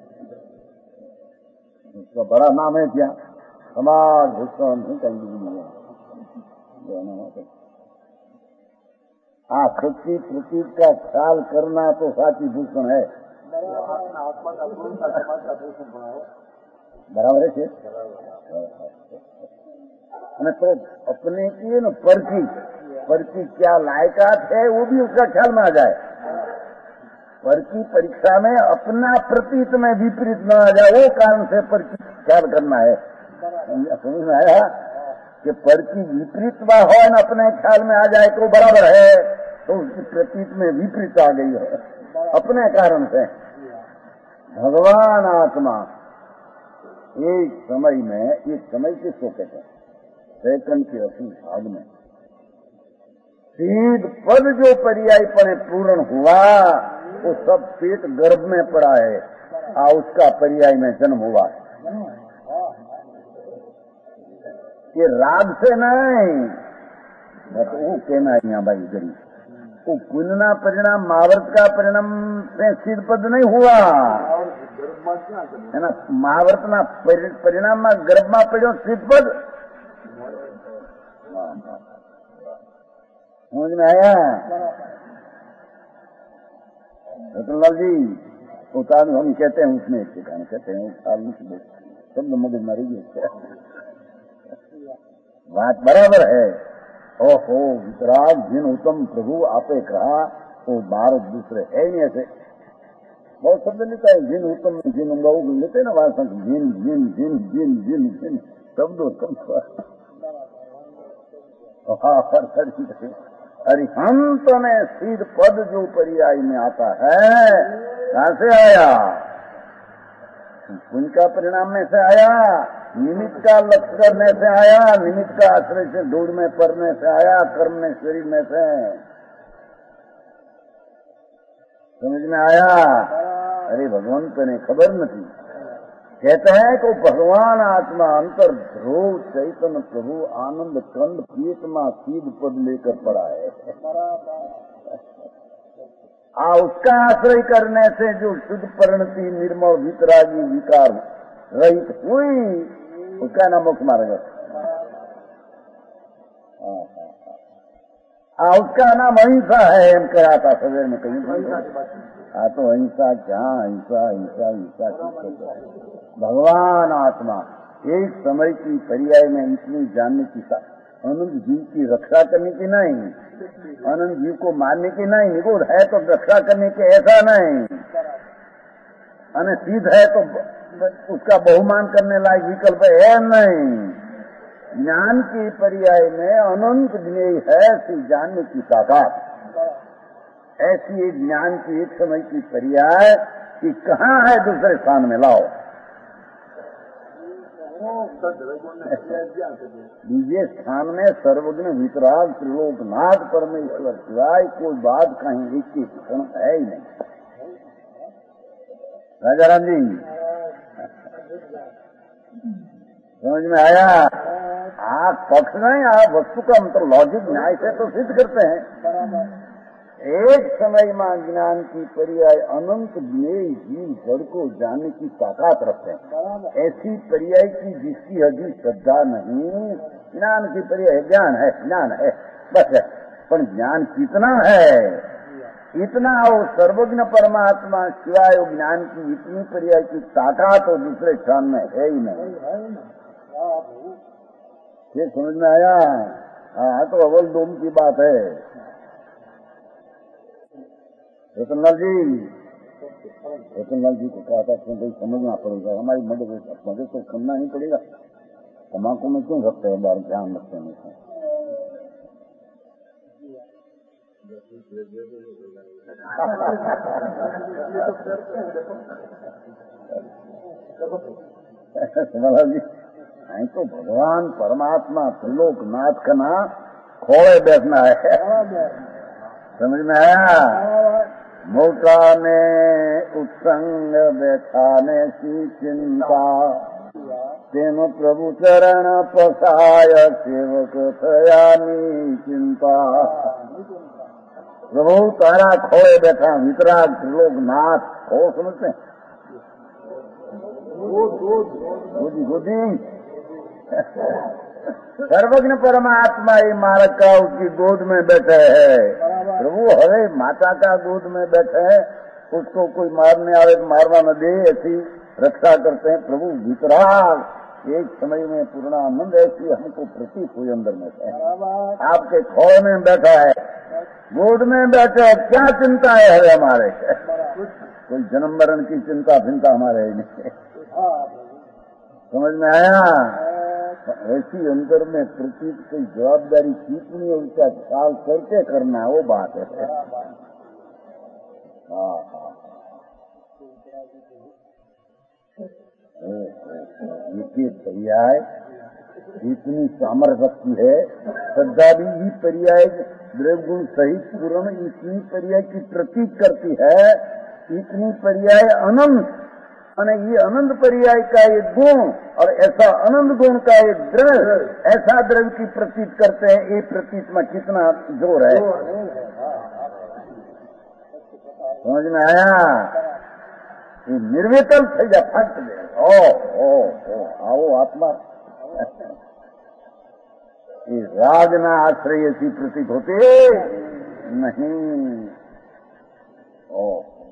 Speaker 3: उसका बड़ा नाम है क्या? समाज भूषण नहीं कहेंगे। हाँ, सच्ची प्रतीक का ख्याल करना तो साची भूषण है। बराबर है शेर। तो अपने की न परची परची क्या लायकात है वो भी उसका ख्याल में आ जाए। परची परीक्षा में अपना प्रतीत में विपरीत न आ जाए, वो कारण से परची ख्याल करना है। समझ में आया कि परची विपरीत हुआ हो न अपने ख्याल में आ जाए तो बराबर है, तो उसकी प्रतीत में विपरीत आ गई है अपने कारण से। भगवान आत्मा एक समय में, एक समय किसको कहते हैं? सेकंड के अस्सी भाग में सीध पद जो पर्यायपणे पूर्ण हुआ, वो सब पेट गर्भ में पड़ा है, आ उसका पर्याय में जन्म हुआ है। ये राग से नहीं, तो वो कहना है यहाँ भाई गरीब, वो पुण्यना परिणाम महावर्त का परिणाम से सिद्ध पद नहीं हुआ है ना। महावर्त ना परिणाम में गर्भ में पड़ो सिद्ध पद। समझ में आया? रतनलाल जी, उतार हम कहते हैं उसमें एक ठिकाने कहते हैं शब्द मगज मारी बात बराबर है। ओहो वितराग जिन उत्तम प्रभु आपे कहा, वो भारत दूसरे है नहीं। ऐसे बहुत शब्द लेता है, जिन उत्तम जिन उंगाऊ लेते ना वहां जिन जिन जिन जिन जिन जिन शब्द उत्तम। अरिहंत ने सीध पद जो पर्याय में आता है, कहां से आया? पुण्य का परिणाम में से आया, निमित्त का लक्ष्य करने से आया, निमित्त का आश्रय से ढूंढ में पड़ने से आया, कर्म में शरीर में से। समझ में आया? अरे भगवंत ने खबर नहीं। कहते हैं कि भगवान आत्मा अंतर ध्रुव चैतन्य प्रभु आनंद कंद पेट में सीध पद लेकर पड़ा है। आ उसका आश्रय करने से जो शुद्ध परिणति निर्मल वितरागी विकार रहित हुई, उसका नाम मोक्ष मार्ग है। आ उसका नाम अहिंसा है। हम कहा था सवेर में कहीं, हाँ तो अहिंसा क्या? अहिंसा अहिंसा अहिंसा भगवान आत्मा एक समय की पर्याय में इतनी जानने की अनंत जीव की रक्षा करने की नहीं, अनंत जीव को मारने की नहीं, निगुण है तो रक्षा करने के ऐसा नहीं, अने सिद्ध है तो उसका बहुमान करने लायक विकल्प है नहीं। ज्ञान की पर्याय में अनंत ज्ञेय है, ऐसी जानने की ताकत, ऐसी एक ज्ञान की एक समय की पर्याय कि कहाँ है दूसरे स्थान में लाओ। दूसरे स्थान में सर्वज्ञ वितराग त्रिलोकनाथ परमेश्वर सिवाय कोई बात कहीं एक क्षण है ही नहीं। राजाराम जी समझ में आया? आप पक्ष नहीं, आप वस्तु का मतलब लॉजिक न्याय से तो सिद्ध करते हैं। एक समय में ज्ञान की पर्याय अनंत ज्ञेय जीव जड़ को जानने की ताकत रखते हैं। ऐसी पर्याय की जिसकी अभी श्रद्धा नहीं, ज्ञान की पर्याय ज्ञान है, ज्ञान है बस है, पर ज्ञान कितना है, इतना हो सर्वज्ञ परमात्मा सिवाय ज्ञान की इतनी पर्याय की ताकत तो दूसरे स्थान में है ही नहीं। ये समझ में आया? हाँ, तो अव्वल दोम की बात है। रतनलाल जी रतनलाल जी को कहा था क्योंकि समझना पड़ेगा, हमारी मदद मदद तो सुनना ही पड़ेगा। तम्बाकू में क्यों रखते हैं, बार ध्यान रखते हैं। रतनलाल जी नहीं तो भगवान परमात्मा त्रिलोकनाथ का नाम खोए बैठना है। समझ में आया? मोटा ने उत्संग बैठाने की चिंता, तेनो प्रभु चरण पसाय सेवक थयानी चिंता। प्रभु तारा खोए बैठा वितराग त्रिलोकनाथ हो, समझते हैं? गोदी गोदी सर्वज्ञ परमात्मा ये मारक का उसकी गोद में बैठे है। प्रभु हरे माता का गोद में बैठे हैं, उसको कोई मारने आवे तो मारना न दे, ऐसी रक्षा करते हैं। प्रभु वितराग एक समय में पूर्णानंद ऐसी हमको प्रतीत हुई अंदर में से। आपके खोए में बैठा है, गोद में बैठे है, क्या चिंता है हरे हमारे? कोई जन्म मरण की चिंता भिंता हमारे ही नहीं। समझ में आया? ऐसी अंदर में प्रतीत कोई जवाबदारी कितनी है उसका ख्याल करके करना, वो बात है। हाँ हाँ ये पर्याय इतनी सामर्थ्य रखती है। श्रद्धा भी पर्याय द्रव्य गुण सहित पूर्ण इतनी पर्याय की प्रतीत करती है, इतनी पर्याय अनंत, और ये अनंत पर्याय का एक गुण और ऐसा अनंत गुण का एक द्रव्य, ऐसा द्रव्य की प्रतीत करते हैं। ये प्रतीत में कितना जोर है, समझ में आया? ये निर्विकल थे या फट दे, ओ ओ ओ आओ आत्मा। ये राग ना आश्रय ऐसी प्रतीत होते नहीं। ओ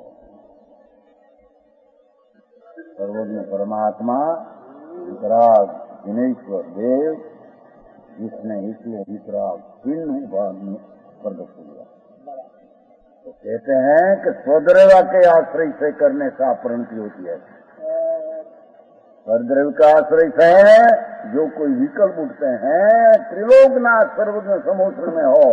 Speaker 3: सर्वज्ञ परमात्मा वितराग दिनेश्वर देव, जिसने इसलिए वितराग तीन प्रकट किया। तो कहते हैं कि स्वद्रव्य के आश्रय से करने से अपरिणति होती है। स्वद्रव्य का आश्रय से जो कोई विकल्प उठते हैं, त्रिलोकनाथ सर्वज्ञ समुद्र में हो,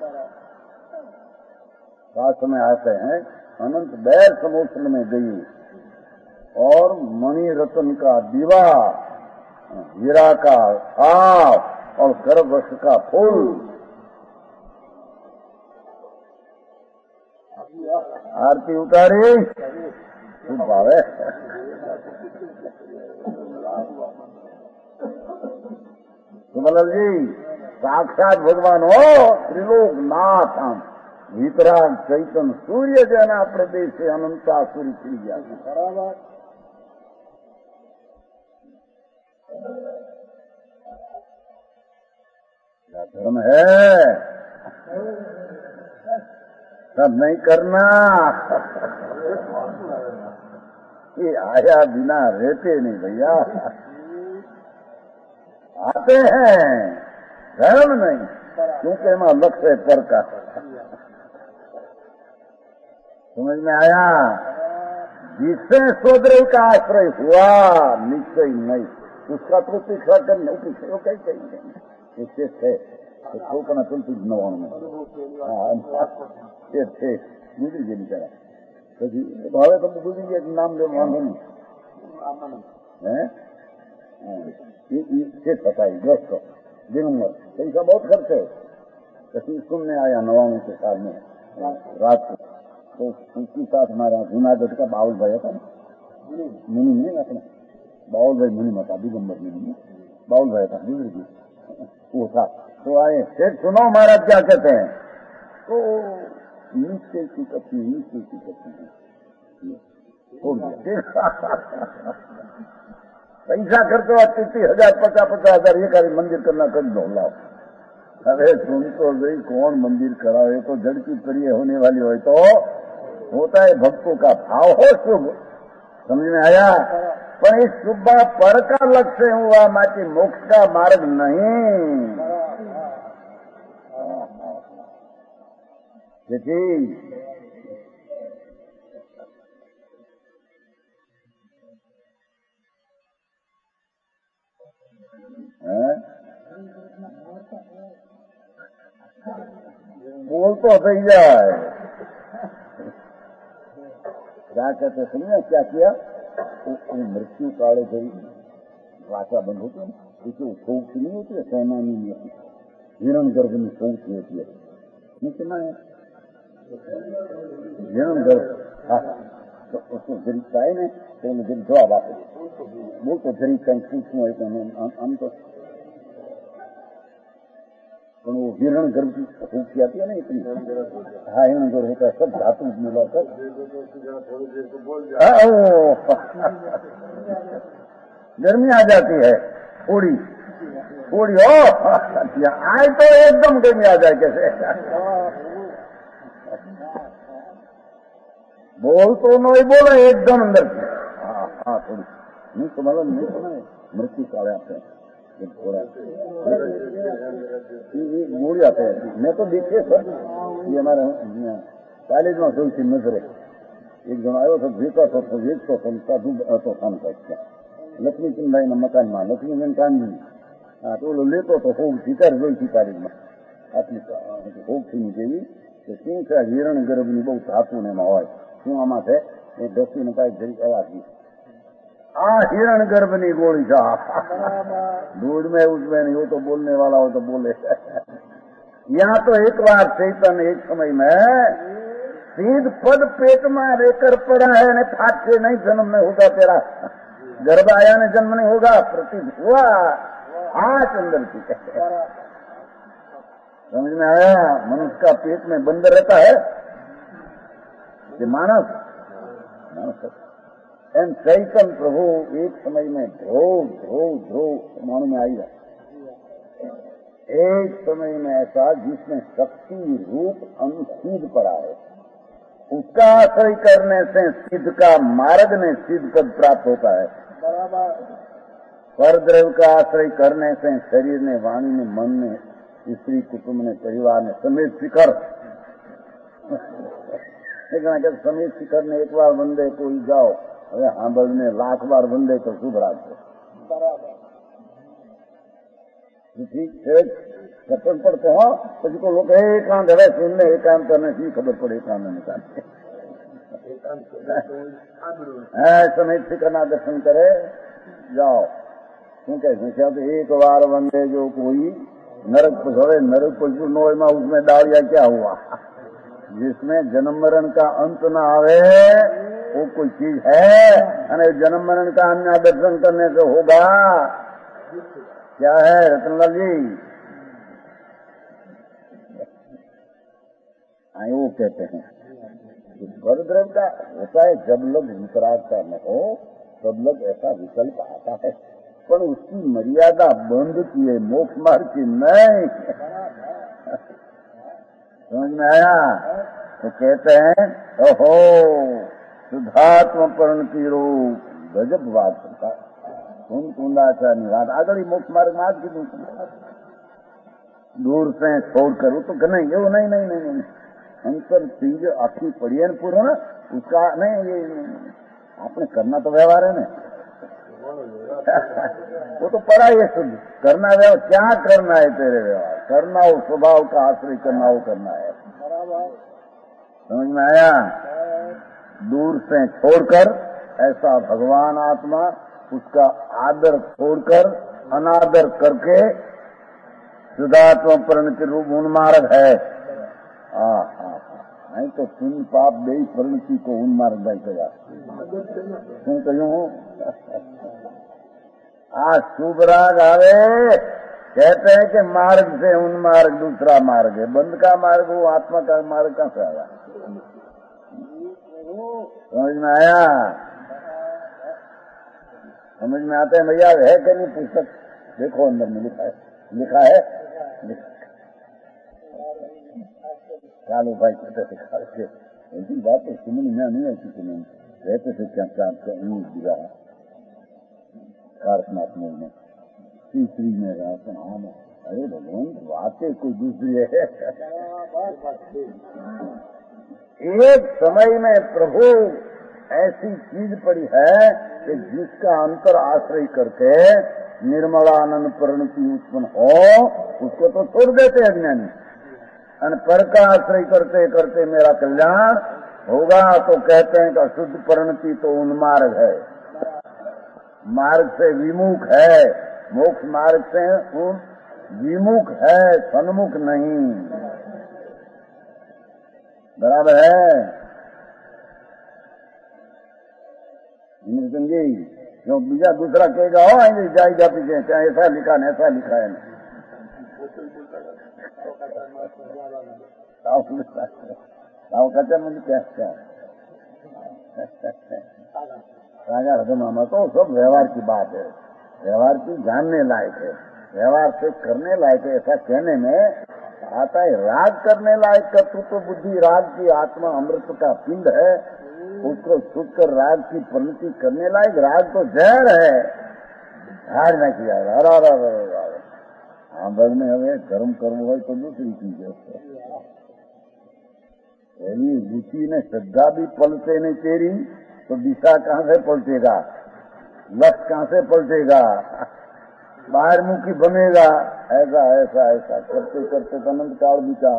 Speaker 3: शास्त्र में आते हैं अनंत बैर समुद्र में गई और मणि रत्न का दीवा, हीरा का आप और गर्भवश का फूल, आरती उतारी खूब भावे। सुमलल जी साक्षात भगवान हो, त्रिलोकनाथ हम वितराग चैतन सूर्य जना प्रदेश से अनंता सूर्य खिल गया। क्या धर्म है, सब नहीं करना। ये आया बिना रहते नहीं भैया, आते हैं धर्म नहीं, क्योंकि हमारा लक्ष्य है पर का। समझ में आया? जिससे स्वद्रव का आश्रय हुआ निश्चय नहीं, उसका तो पीछा करने पीछे कहीं कहीं इससे थे ठोकना चलती नवाण में थे गुजरी गई बिचारा। પછી ભાવે તો ગુજરી ગયા, નામ લેવું વાંધો નહીં, હે થતા ગ્રસ્ત दिन में पैसा बहुत खर्च है। कभी सुनने आया नवाणु के साथ में रात को, तो उसके साथ हमारा जूनागढ़ का बाउल भाई था, मुनि नहीं अपना बाउल भाई मुनि मता दिगंबर मुनि बाउल भाई था, गुजर गई वो था। तो आए फिर सुनो महाराज क्या कहते हैं, तो नीचे की कपी नीचे की कपी छोड़ दिया। पैसा खर्चो तीस हजार पचास पचास हजार ये कार्य मंदिर करना कर दो लाओ। अरे सुन तो भाई कौन मंदिर करावे, तो जड़ की प्रिय होने वाली हो तो होता है भक्तों का भाव हो शुभ। समझ में आया? पर इस शुभ पर का लक्ष्य हुआ माटी मोक्ष का मार्ग नहीं। देखिए बोल तो सही जाए, क्या कहते सुनिए क्या किया, मृत्यु काले गई वाचा बंद होती है, इसे शोक नहीं होती है, सैमानी नहीं होती, हिरण गर्भ में शोक होती है, नहीं सुना है हिरण गर्भ। हाँ तो उसको जरीता है ना, तो उन्हें जरी जवाब आते बोल तो जरी कहीं पूछूं है तो हम तो वो हिरण गर्भ की फूक की आती है ना इतनी, हाँ हिरण गर्भ होता है, सब धातु मिलाकर गर्मी आ जाती है थोड़ी थोड़ी, ओ आए तो एकदम गर्मी आ जाए कैसे। बोल तो नहीं बोला एकदम अंदर से, हाँ हाँ थोड़ी नहीं तो मतलब नहीं सुना है मृत्यु काले आते हैं मूड़ी आते हैं। मैं तो देखिए सर ये हमारे कॉलेज में सुन थी नजरे एक जन आयो तो भेटा तो एक तो साधु तो काम करते लक्ष्मी चिंदाई न मकान में लक्ष्मी बेन कांजी हाँ तो लेतो तो होग सीतार जोई थी तारीख में आटली होग थी जेवी तो શું છે હિરણ ગર્ભની બહુ ધાતુ ને એમાં હોય શું આમાં છે એ દસી કાંઈ જરી અવાજ आ हिरण गर्भनी गोली था दूध में उसमें नहीं हो तो बोलने वाला हो तो बोले। यहाँ तो एक बार चैतन्य एक समय में सीध पद पेट में रहकर पड़ा है ने फाट से नहीं जन्म में होगा तेरा गर्भ आया ने जन्म नहीं होगा प्रतीत हुआ आज अंदर की समझ में आया। मनुष्य का पेट में बंद रहता है कि मानस मानस एम चैतन्य प्रभु एक समय में ध्रो ध्रो ध्रो मानो में आएगा। एक समय में ऐसा जिसमें शक्ति रूप अनुसिद्ध पड़ा है, उसका आश्रय करने से सिद्ध का मार्ग में सिद्ध पद प्राप्त होता है। परद्रव्य का आश्रय करने से शरीर ने वाणी ने मन ने स्त्री कुटुंब ने परिवार ने समेत शिखर लेकिन समेत शिखर ने एक बार बंदे कोई जाओ હવે સાંભળને લાખ વાર વંદે તો શુભ રાખજો ठीक है सफर पड़ते हो પછી કોઈ લોકો એકાંત હવે સુનને એકાંત કરને શી ખબર પડે એકાંત ને કાંત હા समय शिखરના દર્શન કરે જાઓ શું કહે છે एक बार वंदे जो कोई नरक હવે नरक કોઈ નો એમાં उसमें डालिया क्या हुआ जिसमें जन्म मरण का अंत न आवे वो कोई चीज है। अरे जन्म मरण का अन्य दर्शन करने से होगा क्या है रतनलाल जी? आए वो कहते हैं परद्रव्य का होता है जब लोग वितरागता न हो तब लोग ऐसा विकल्प आता है, पर उसकी मर्यादा बंद की है मोक्ष मार्ग की नहीं। समझ में आया? तो कहते हैं ओहो શુદ્ધાત્મ પરિણતિ રૂપ ગજબ વાત કરતા કુંદ કુંદાચારની વાત આગળ મોક્ષ માર્ગમાં જ કીધું દૂર સે છોડ કરવું તો નહીં એવું નહીં નહીં નહીં નહીં अंतर चीज आखी पड़ी है पूरा ना उसका नहीं ये आपने करना तो व्यवहार है ना वो तो पड़ा ही है शुद्ध करना व्यवहार क्या करना है तेरे व्यवहार करना हो स्वभाव का आश्रय करना हो करना है समझ में आया दूर से छोड़कर ऐसा भगवान आत्मा उसका आदर छोड़कर अनादर करके शुद्धात्मा परिणति रूप उन्मार्ग है हाँ हाँ नहीं तो सुन पाप दे परिणति को उन्मार्ग भाई कहा શું કહ્યું आ शुभ राग आवे कहते हैं कि मार्ग से उन्मार्ग दूसरा मार्ग है बंद का मार्ग वो आत्मा का मार्ग कहाँ से आया समझ में आया समझ में आता है भैया है कि नहीं पुस्तक देखो अंदर में लिखा है लिखा है कालू भाई कहते थे खाते ऐसी बात तो सुनने में नहीं है किसी ने रहते थे क्या क्या दिया कारनाथ में तीसरी में रहा हाँ अरे भगवान बातें कोई दूसरी है एक समय में प्रभु ऐसी चीज पड़ी है कि जिसका अंतर आश्रय करके निर्मलानंद परिणति उत्पन्न हो उसको तो छोड़ देते अज्ञानी और पर का आश्रय करते करते मेरा कल्याण होगा तो कहते हैं कि अशुद्ध परिणति तो उन्मार्ग है मार्ग से विमुख है मोक्ष मार्ग से विमुख है सन्मुख नहीं बराबर है समझे क्यों बीजा दूसरा कहेगा हो आएंगे जाएगा पीछे चाहे ऐसा लिखा न ऐसा लिखा है ताव कहते मुझे क्या क्या राजा रघुनामा तो सब व्यवहार की बात है व्यवहार की जानने लायक है व्यवहार से करने लायक है ऐसा कहने में आता है राग करने लायक कर्तृत्व बुद्धि राग की आत्मा अमृत का पिंड है उसको छूट कर राग की परिणति करने लायक राग तो जहर है हार न किया हरा हाँ बल में हमें कर्म कर्म हो तो दूसरी चीज है यदि रुचि ने श्रद्धा भी पलटे नहीं तेरी तो दिशा कहाँ से पलटेगा लक्ष्य कहाँ से पलटेगा बाहर मुखी बनेगा ऐसा ऐसा ऐसा करते करते अनंत काल बीता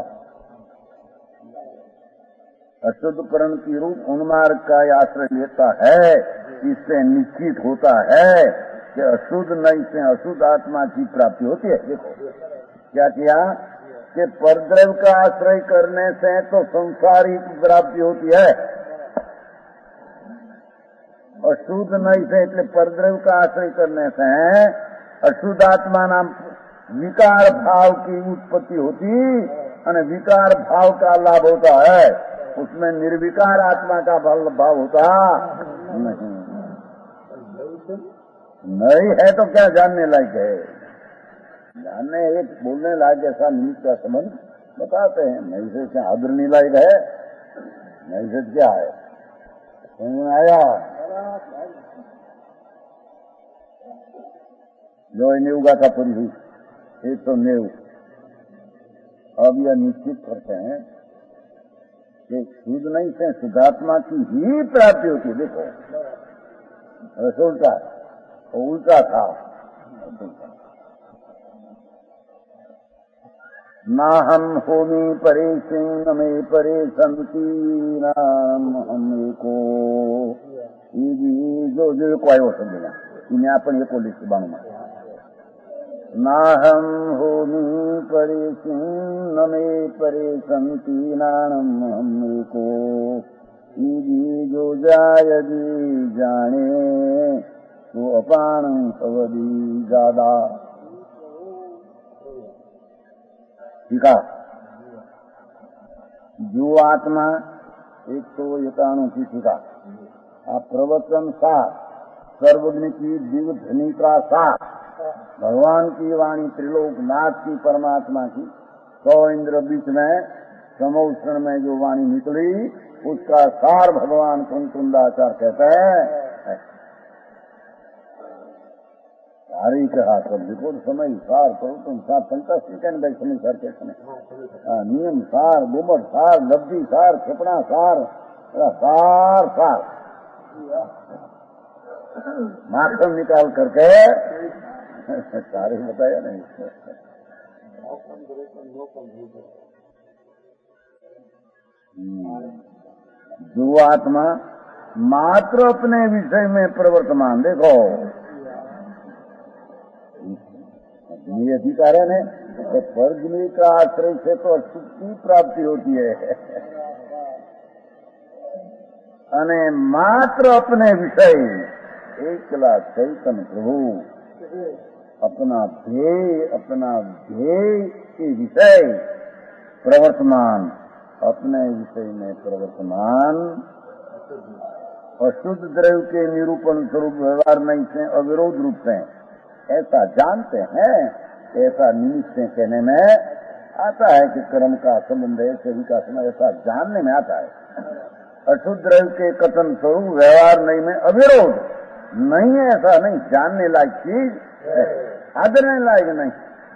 Speaker 3: अशुद्ध परिणति रूप उन्मार्ग का आश्रय लेता है इससे निश्चित होता है कि अशुद्ध नहीं से अशुद्ध आत्मा की प्राप्ति होती है देखो क्या किया कि परद्रव्य का आश्रय करने से तो संसारी की प्राप्ति होती है अशुद्ध नहीं से એટલે परद्रव्य का आश्रय करने से अशुद्ध आत्मा नाम विकार भाव की उत्पत्ति होती और विकार भाव का लाभ होता है उसमें निर्विकार आत्मा का भाव होता नहीं नहीं है तो क्या जानने लायक है जानने एक बोलने लायक ऐसा निमित्त का संबंध बताते हैं नहीं से क्या आदरणीय लायक है नहीं से क्या है समझ में आया जो नेवगा का पूरी हुई एक तो नेव अब यह निश्चित करते हैं कि शुद्ध नहीं से शुद्धात्मा की ही प्राप्ति होती है देखो उल्टा उल्टा था ना हम होमी परे सिंह में परे संति नाम हम एको जो जो को आयो समझेगा इन्हें अपन एको लिख बाणु में ना हम होमी परे सिंह में परे संति नाम हम एको जो जायदी जाने तो अपान सवदी ज्यादा ठीक है जो आत्मा एक तो एकाणु की टीका आप प्रवचन सा सर्वज्ञ की दिव्य ध्वनि का सा भगवान की वाणी त्रिलोक नाथ की परमात्मा की सौ इंद्र बीच में समोषण में जो वाणी निकली उसका सार भगवान कुंकुंदाचार्य कहते हैं। सारी कहा सब देखो समय सार प्रवचन सार पंचाशी भाई समय सार कहते हैं, नियम सार, गुमट सार, लब्धि सार, क्षपणा सार, सार सार माखन निकाल करके सारे बताया नहीं। जो आत्मा मात्र अपने विषय में प्रवर्तमान, देखो ये अधिकार है तो परजनी का आश्रय से तो सुख की प्राप्ति होती है, अने मात्र अपने विषय एकला चैतन्य प्रभु अपना ध्येय अपना ध्येय के विषय प्रवर्तमान, अपने विषय में प्रवर्तमान, अशुद्ध द्रव्य के निरूपण स्वरूप व्यवहार नहीं से अविरोध रूप से ऐसा जानते हैं, ऐसा निमित्त से कहने में आता है कि कर्म का संबंध है शरीर का संबंध, ऐसा जानने में आता है। अशुद्ध द्रव्य के कथन स्वरूप व्यवहार नहीं में अविरोध नहीं है, ऐसा नहीं, जानने लायक चीज है, आदरने लायक नहीं।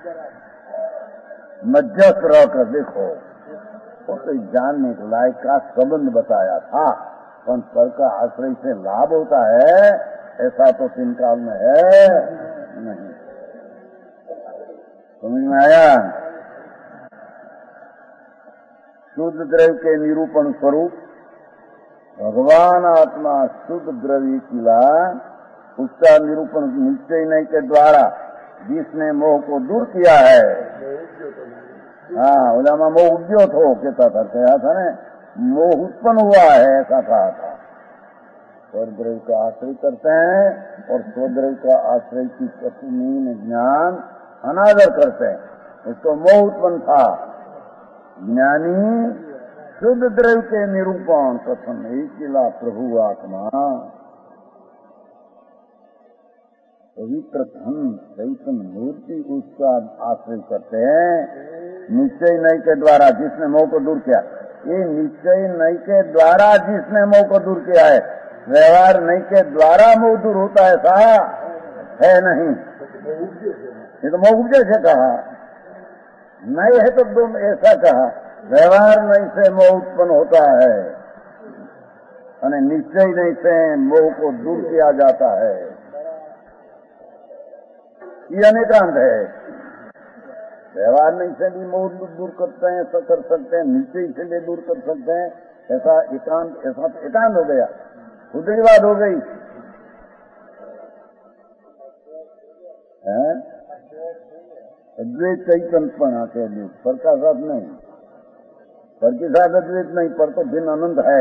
Speaker 3: मध्यस्थ रहकर देखो तो जानने के लायक का संबंध बताया था, पर पर का आश्रय से लाभ होता है ऐसा तो तीन काल में है नहीं। समझ में आया? शुद्ध द्रव्य के निरूपण स्वरूप भगवान आत्मा शुद्ध द्रव्य किला, उसका निरूपण निश्चय नहीं के द्वारा जिसने मोह को दूर किया है। हाँ, उलामा मोह उद्योत हो कहता था, कहा था ने मोह उत्पन्न हुआ है ऐसा कहा था। पर द्रव्य का आश्रय करते हैं और स्वद्रव्य का आश्रय की प्रतिमीन ज्ञान अनादर करते हैं, उसको मोह उत्पन्न था। ज्ञानी शुद्ध द्रव्य के निरूपण कथन एकला प्रभु आत्मा पवित्र धन चैतन्य मूर्ति उसका आश्रय करते हैं निश्चय नहीं के द्वारा जिसने मोह को दूर किया। ये निश्चय नहीं के द्वारा जिसने मोह को दूर किया है, व्यवहार नहीं के द्वारा मोह दूर होता है, ऐसा है नहीं। ये तो मोह उपजय से कहा, नहीं है तो तुम ऐसा कहा, व्यवहार नहीं से मोह उत्पन्न होता है और निश्चय नहीं से मोह को दूर किया जाता है। ये अनेकांत है। व्यवहार नहीं से भी मोह दूर करते हैं, ऐसा कर सकते हैं, निश्चय से भी दूर कर सकते हैं, ऐसा एकांत, ऐसा एकांत हो गया, खुदरी बात हो गई है। अद्वैत चैतन्यपना के लिए पर का साथ नहीं, पर के साथ अद्वैत नहीं, पर तो भिन्न आनंद है।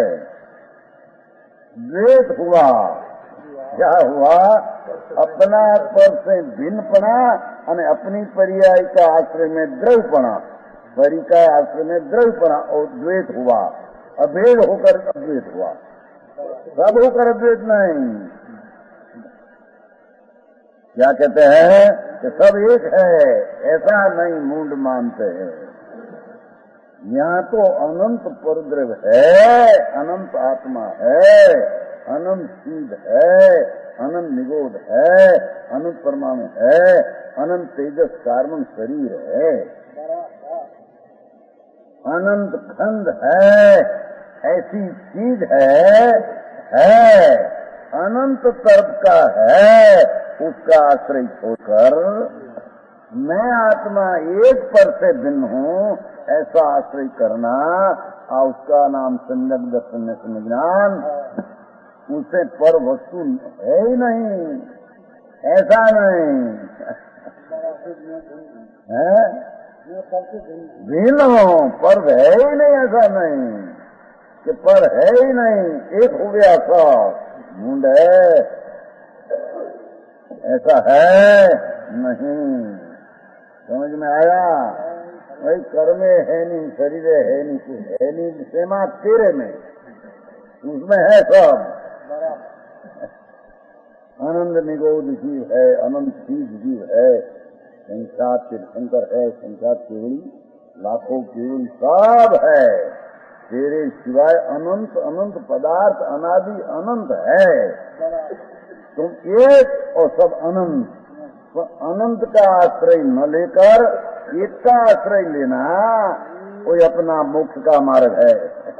Speaker 3: द्वैत हुआ, क्या हुआ? अपना पर से भिन्नपना और अपनी पर्याय का आश्रय में द्रव्यपना, परि का आश्रय में द्रव्यपना और द्वैत हुआ, अभेद होकर अद्वैत हुआ, सब होकर अद्वैत नहीं। क्या कहते हैं कि सब एक है, ऐसा नहीं मूड मानते हैं। यहाँ तो अनंत परद्रव्य है, अनंत आत्मा है, अनंत शीद है, अनंत निगोद है, अनंत परमाणु है, अनंत तेजस कार्बन शरीर है, अनंत खंड है, ऐसी चीज है, है अनंत तरफ का है, उसका आश्रय छोड़कर मैं आत्मा एक पर से भिन्न हूँ ऐसा आश्रय करना, और उसका नाम सम्यक दर्शन ज्ञान, उसे पर वस्तु है ही नहीं, ऐसा नहीं है, भिन्न हो पर है ही नहीं, ऐसा नहीं कि पर है ही नहीं, एक हो गया सब मुंड है, ऐसा है नहीं। समझ में आया? वही कर्मे है नहीं, शरीर है नहीं, कुछ है नहीं, सेमा तेरे में, उसमें है सब। आनंद निगोद जीव है, अनंत चीज जीव है, संख्यात तीर्थंकर है, संख्यात केवड़ी लाखों केवल सब है, तेरे सिवाय अनंत अनंत पदार्थ अनादि अनंत है। तुम एक और सब अनंत, तो अनंत का आश्रय न लेकर एक का आश्रय लेना कोई अपना मोक्ष का मार्ग है।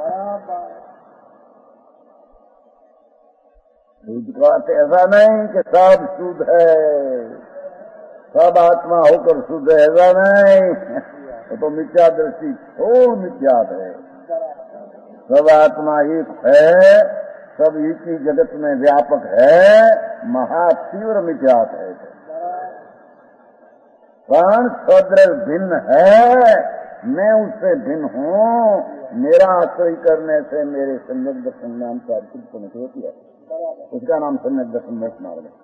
Speaker 3: शुद्ध का अर्थ ऐसा नहीं कि सब शुद्ध है, सब आत्मा होकर शुद्ध है, ऐसा नहीं। वो तो मिथ्या दृष्टि छोड़ मिथ्यात है। सब आत्मा एक है, सब एक ही जगत में व्यापक है, महातीव्र मिथ्यात है। प्राण सद्रव भिन्न है, मैं उससे भिन्न हूँ। मेरा आश्रय करने से मेरे सम्यक दर्शन नाम का अर्पित होती है, उसका नाम सम्यक दर्शन मोक्ष मार्ग है।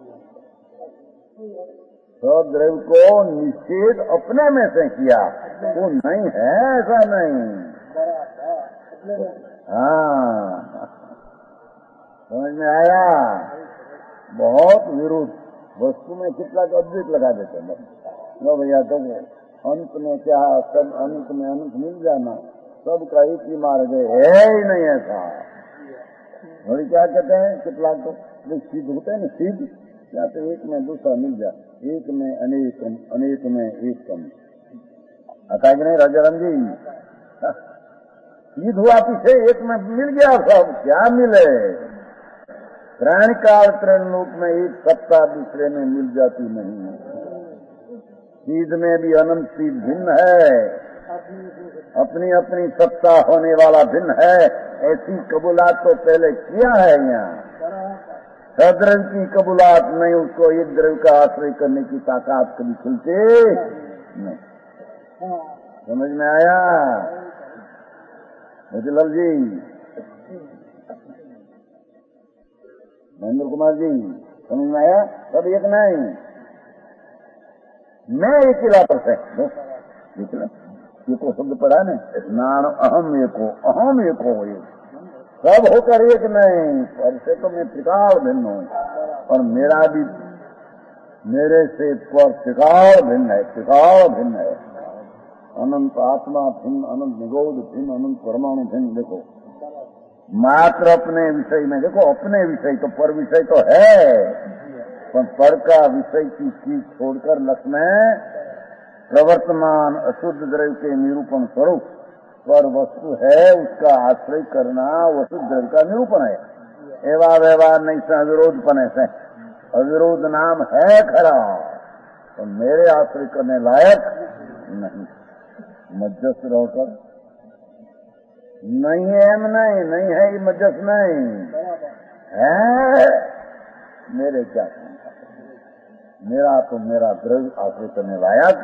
Speaker 3: सद्रव को निषेध अपने में से किया, वो नहीं है, ऐसा नहीं। हाँ, समझ में आया? बहुत विरोध वस्तु में कितना अद्वैत लगा देते हैं। लो भैया, तो अंत में क्या, सब अंत में अंत मिल जाना, सबका एक ही मार्ग है ही नहीं ऐसा। और क्या कहते हैं कितना तो सिद्ध होते हैं ना, सिद्ध या तो एक में दूसरा मिल जाए, एक में अनेक, अनेक में एक कम। आता है कि नहीं राजाराम जी? सिद्ध हुआ पीछे एक में मिल गया सब, क्या मिले? प्राण काल त्रण लोक में एक सत्ता दूसरे में मिल जाती नहीं है। चीज में भी अनंत चीज भिन्न है, अपनी अपनी सत्ता होने वाला भिन्न है। ऐसी कबूलात तो पहले किया है यहाँ। सद्रव की कबूलात नहीं, उसको एक द्रव का आश्रय करने की ताकत कभी खुलती नहीं। समझ में आया मोतीलाल जी, महेंद्र कुमार जी? समझ में आया? सब एक नहीं, मैं एक ही लापर से ये को शब्द पढ़ा ने, नान अहम एको, अहम एको, सब होकर एक नहीं। पर से तो मैं त्रिकाल भिन्न हूँ, और मेरा भी मेरे से पर त्रिकाल भिन्न है, त्रिकाल भिन्न है। अनंत आत्मा भिन्न, अनंत निगोध भिन्न, अनंत परमाणु भिन्न। देखो मात्र अपने विषय में, देखो अपने विषय तो पर विषय तो है, पर पर का विषय की चीज छोड़कर लक्ष्य में प्रवर्तमान अशुद्ध द्रव्य के निरूपण स्वरूप पर वस्तु है, उसका आश्रय करना वो शुद्ध द्रव्य का निरूपण है। एवं व्यवहार नहीं से अविरोध पने से, अविरोध नाम है खरा, तो मेरे आश्रय करने लायक नहीं। मध्यस्थ रहकर नहीं है, एम नहीं, नहीं है, ये मध्यस्थ नहीं है। मेरे क्या, मेरा तो मेरा द्रव्य आश्रय करने लायक।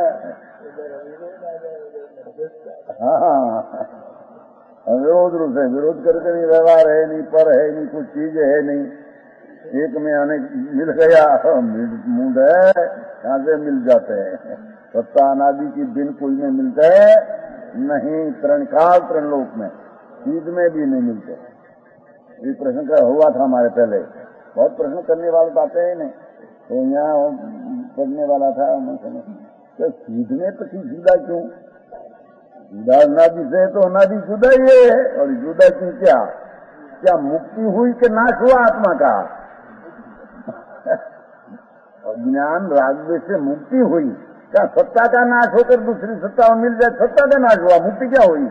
Speaker 3: हाँ, विरोध रूप से विरोध करके नहीं, व्यवहार है नहीं, पर है नहीं, कुछ चीज है नहीं, एक में अनेक मिल गया, मूड है, यहाँ से मिल जाते हैं। सत्ता अनादि की बिन कोई में मिलते नहीं, तरण काल तरण लोक में चीज में भी नहीं मिलते। ये प्रश्न का हुआ था हमारे पहले, बहुत प्रश्न करने वाले तो आते हैं नहीं, तो यहाँ पढ़ने वाला था, तो सीध में तो जुदा क्यों? जुदा अनादि से तो अनादि जुदा ही है, और जुदा क्यों? क्या क्या मुक्ति हुई कि नाश हुआ आत्मा का? और ज्ञान राग से मुक्ति हुई, क्या सत्ता का नाश होकर दूसरी सत्ता में मिल जाए, सत्ता का नाश हुआ, मुक्ति क्या हुई?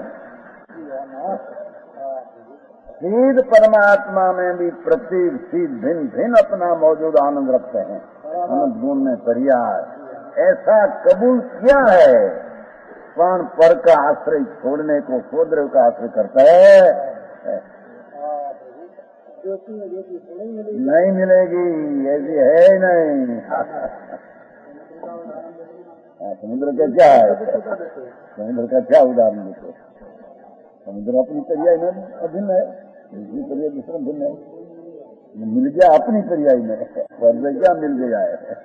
Speaker 3: सीध परमात्मा में भी प्रत्येक सीध भिन्न भिन्न अपना मौजूद आनंद रखते हैं, आनंद गुण में पर्याय ऐसा कबूल किया है। प्राण पर का आश्रय छोड़ने को स्वद्रव का आश्रय करता है, नहीं मिलेगी, ऐसी है ही नहीं। समुद्र का क्या है? समुद्र का क्या उदाहरण देखो, समुद्र अपनी पर्याय में अभिन्न है, दूसरी पर्याय दूसरा भिन्न है। मिल गया अपनी पर्याय में, पर क्या मिल गया है?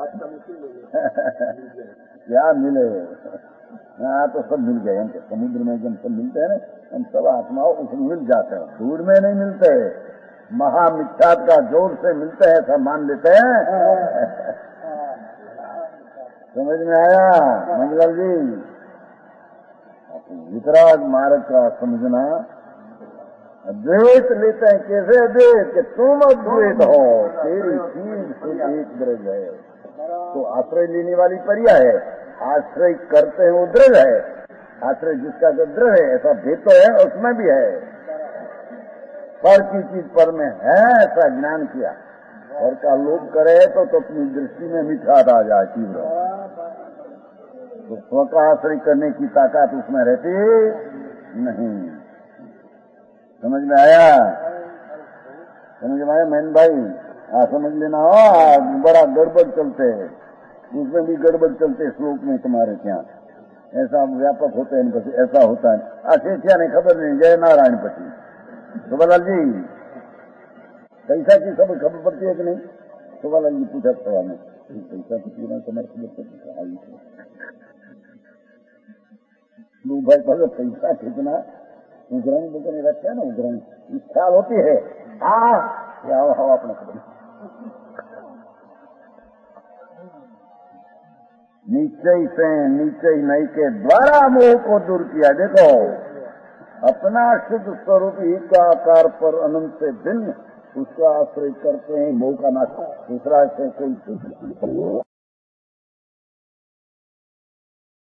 Speaker 3: क्या मिले? हाँ, तो सब मिल गए। हमको समुद्र में जब सब मिलते हैं ना, हम सब आत्माओं उसमें मिल जाते हैं, दूर में नहीं मिलते। महामिथ्यात का जोर से मिलते हैं, सब मान लेते हैं। समझ में आया मंगलाल जी? वितराग मार्ग का समझना, अद्वैत लेते हैं कैसे अद्वैत कि तुम अद्वैत हो, तेरी चीज खुद एक द्रज है। तो आश्रय लेने वाली परिया है, आश्रय करते हैं वो द्रज है, आश्रय जिसका जो द्रज है ऐसा भेद तो है, उसमें भी है। पर की चीज पर में है ऐसा ज्ञान किया, और का लोभ करे तो, तो अपनी दृष्टि में मिठास आ जाए तीव्र। तो स्व का आश्रय करने की ताकत उसमें रहती नहीं। समझ में आया? समझ में आया मैन भाई? हाँ समझ लेना हो, बड़ा गड़बड़ चलते है, उसमें भी गड़बड़ चलते श्लोक में तुम्हारे क्या ऐसा व्यापक होते हैं, पति ऐसा होता है। आशेषिया ने खबर नहीं, जय नारायण पति। शोभालाल जी पैसा की सब खबर पड़ती है कि नहीं? शोभालाल जी पूछा सवाल में, पैसा की पीना तुम्हारे खबर पड़ती भाई? पहले पैसा कितना उग्रणी बुग्रणी रखते हैं ना, उग्रणी ख्याल होती है। हाँ क्या हवा अपने खबर निश्चय से निश्चय नहीं के द्वारा मोह को दूर किया। देखो अपना शुद्ध स्वरूप ही का आकार पर अनंत से भिन्न उसका आश्रय करते हैं, मोह का नाश। दूसरा से कोई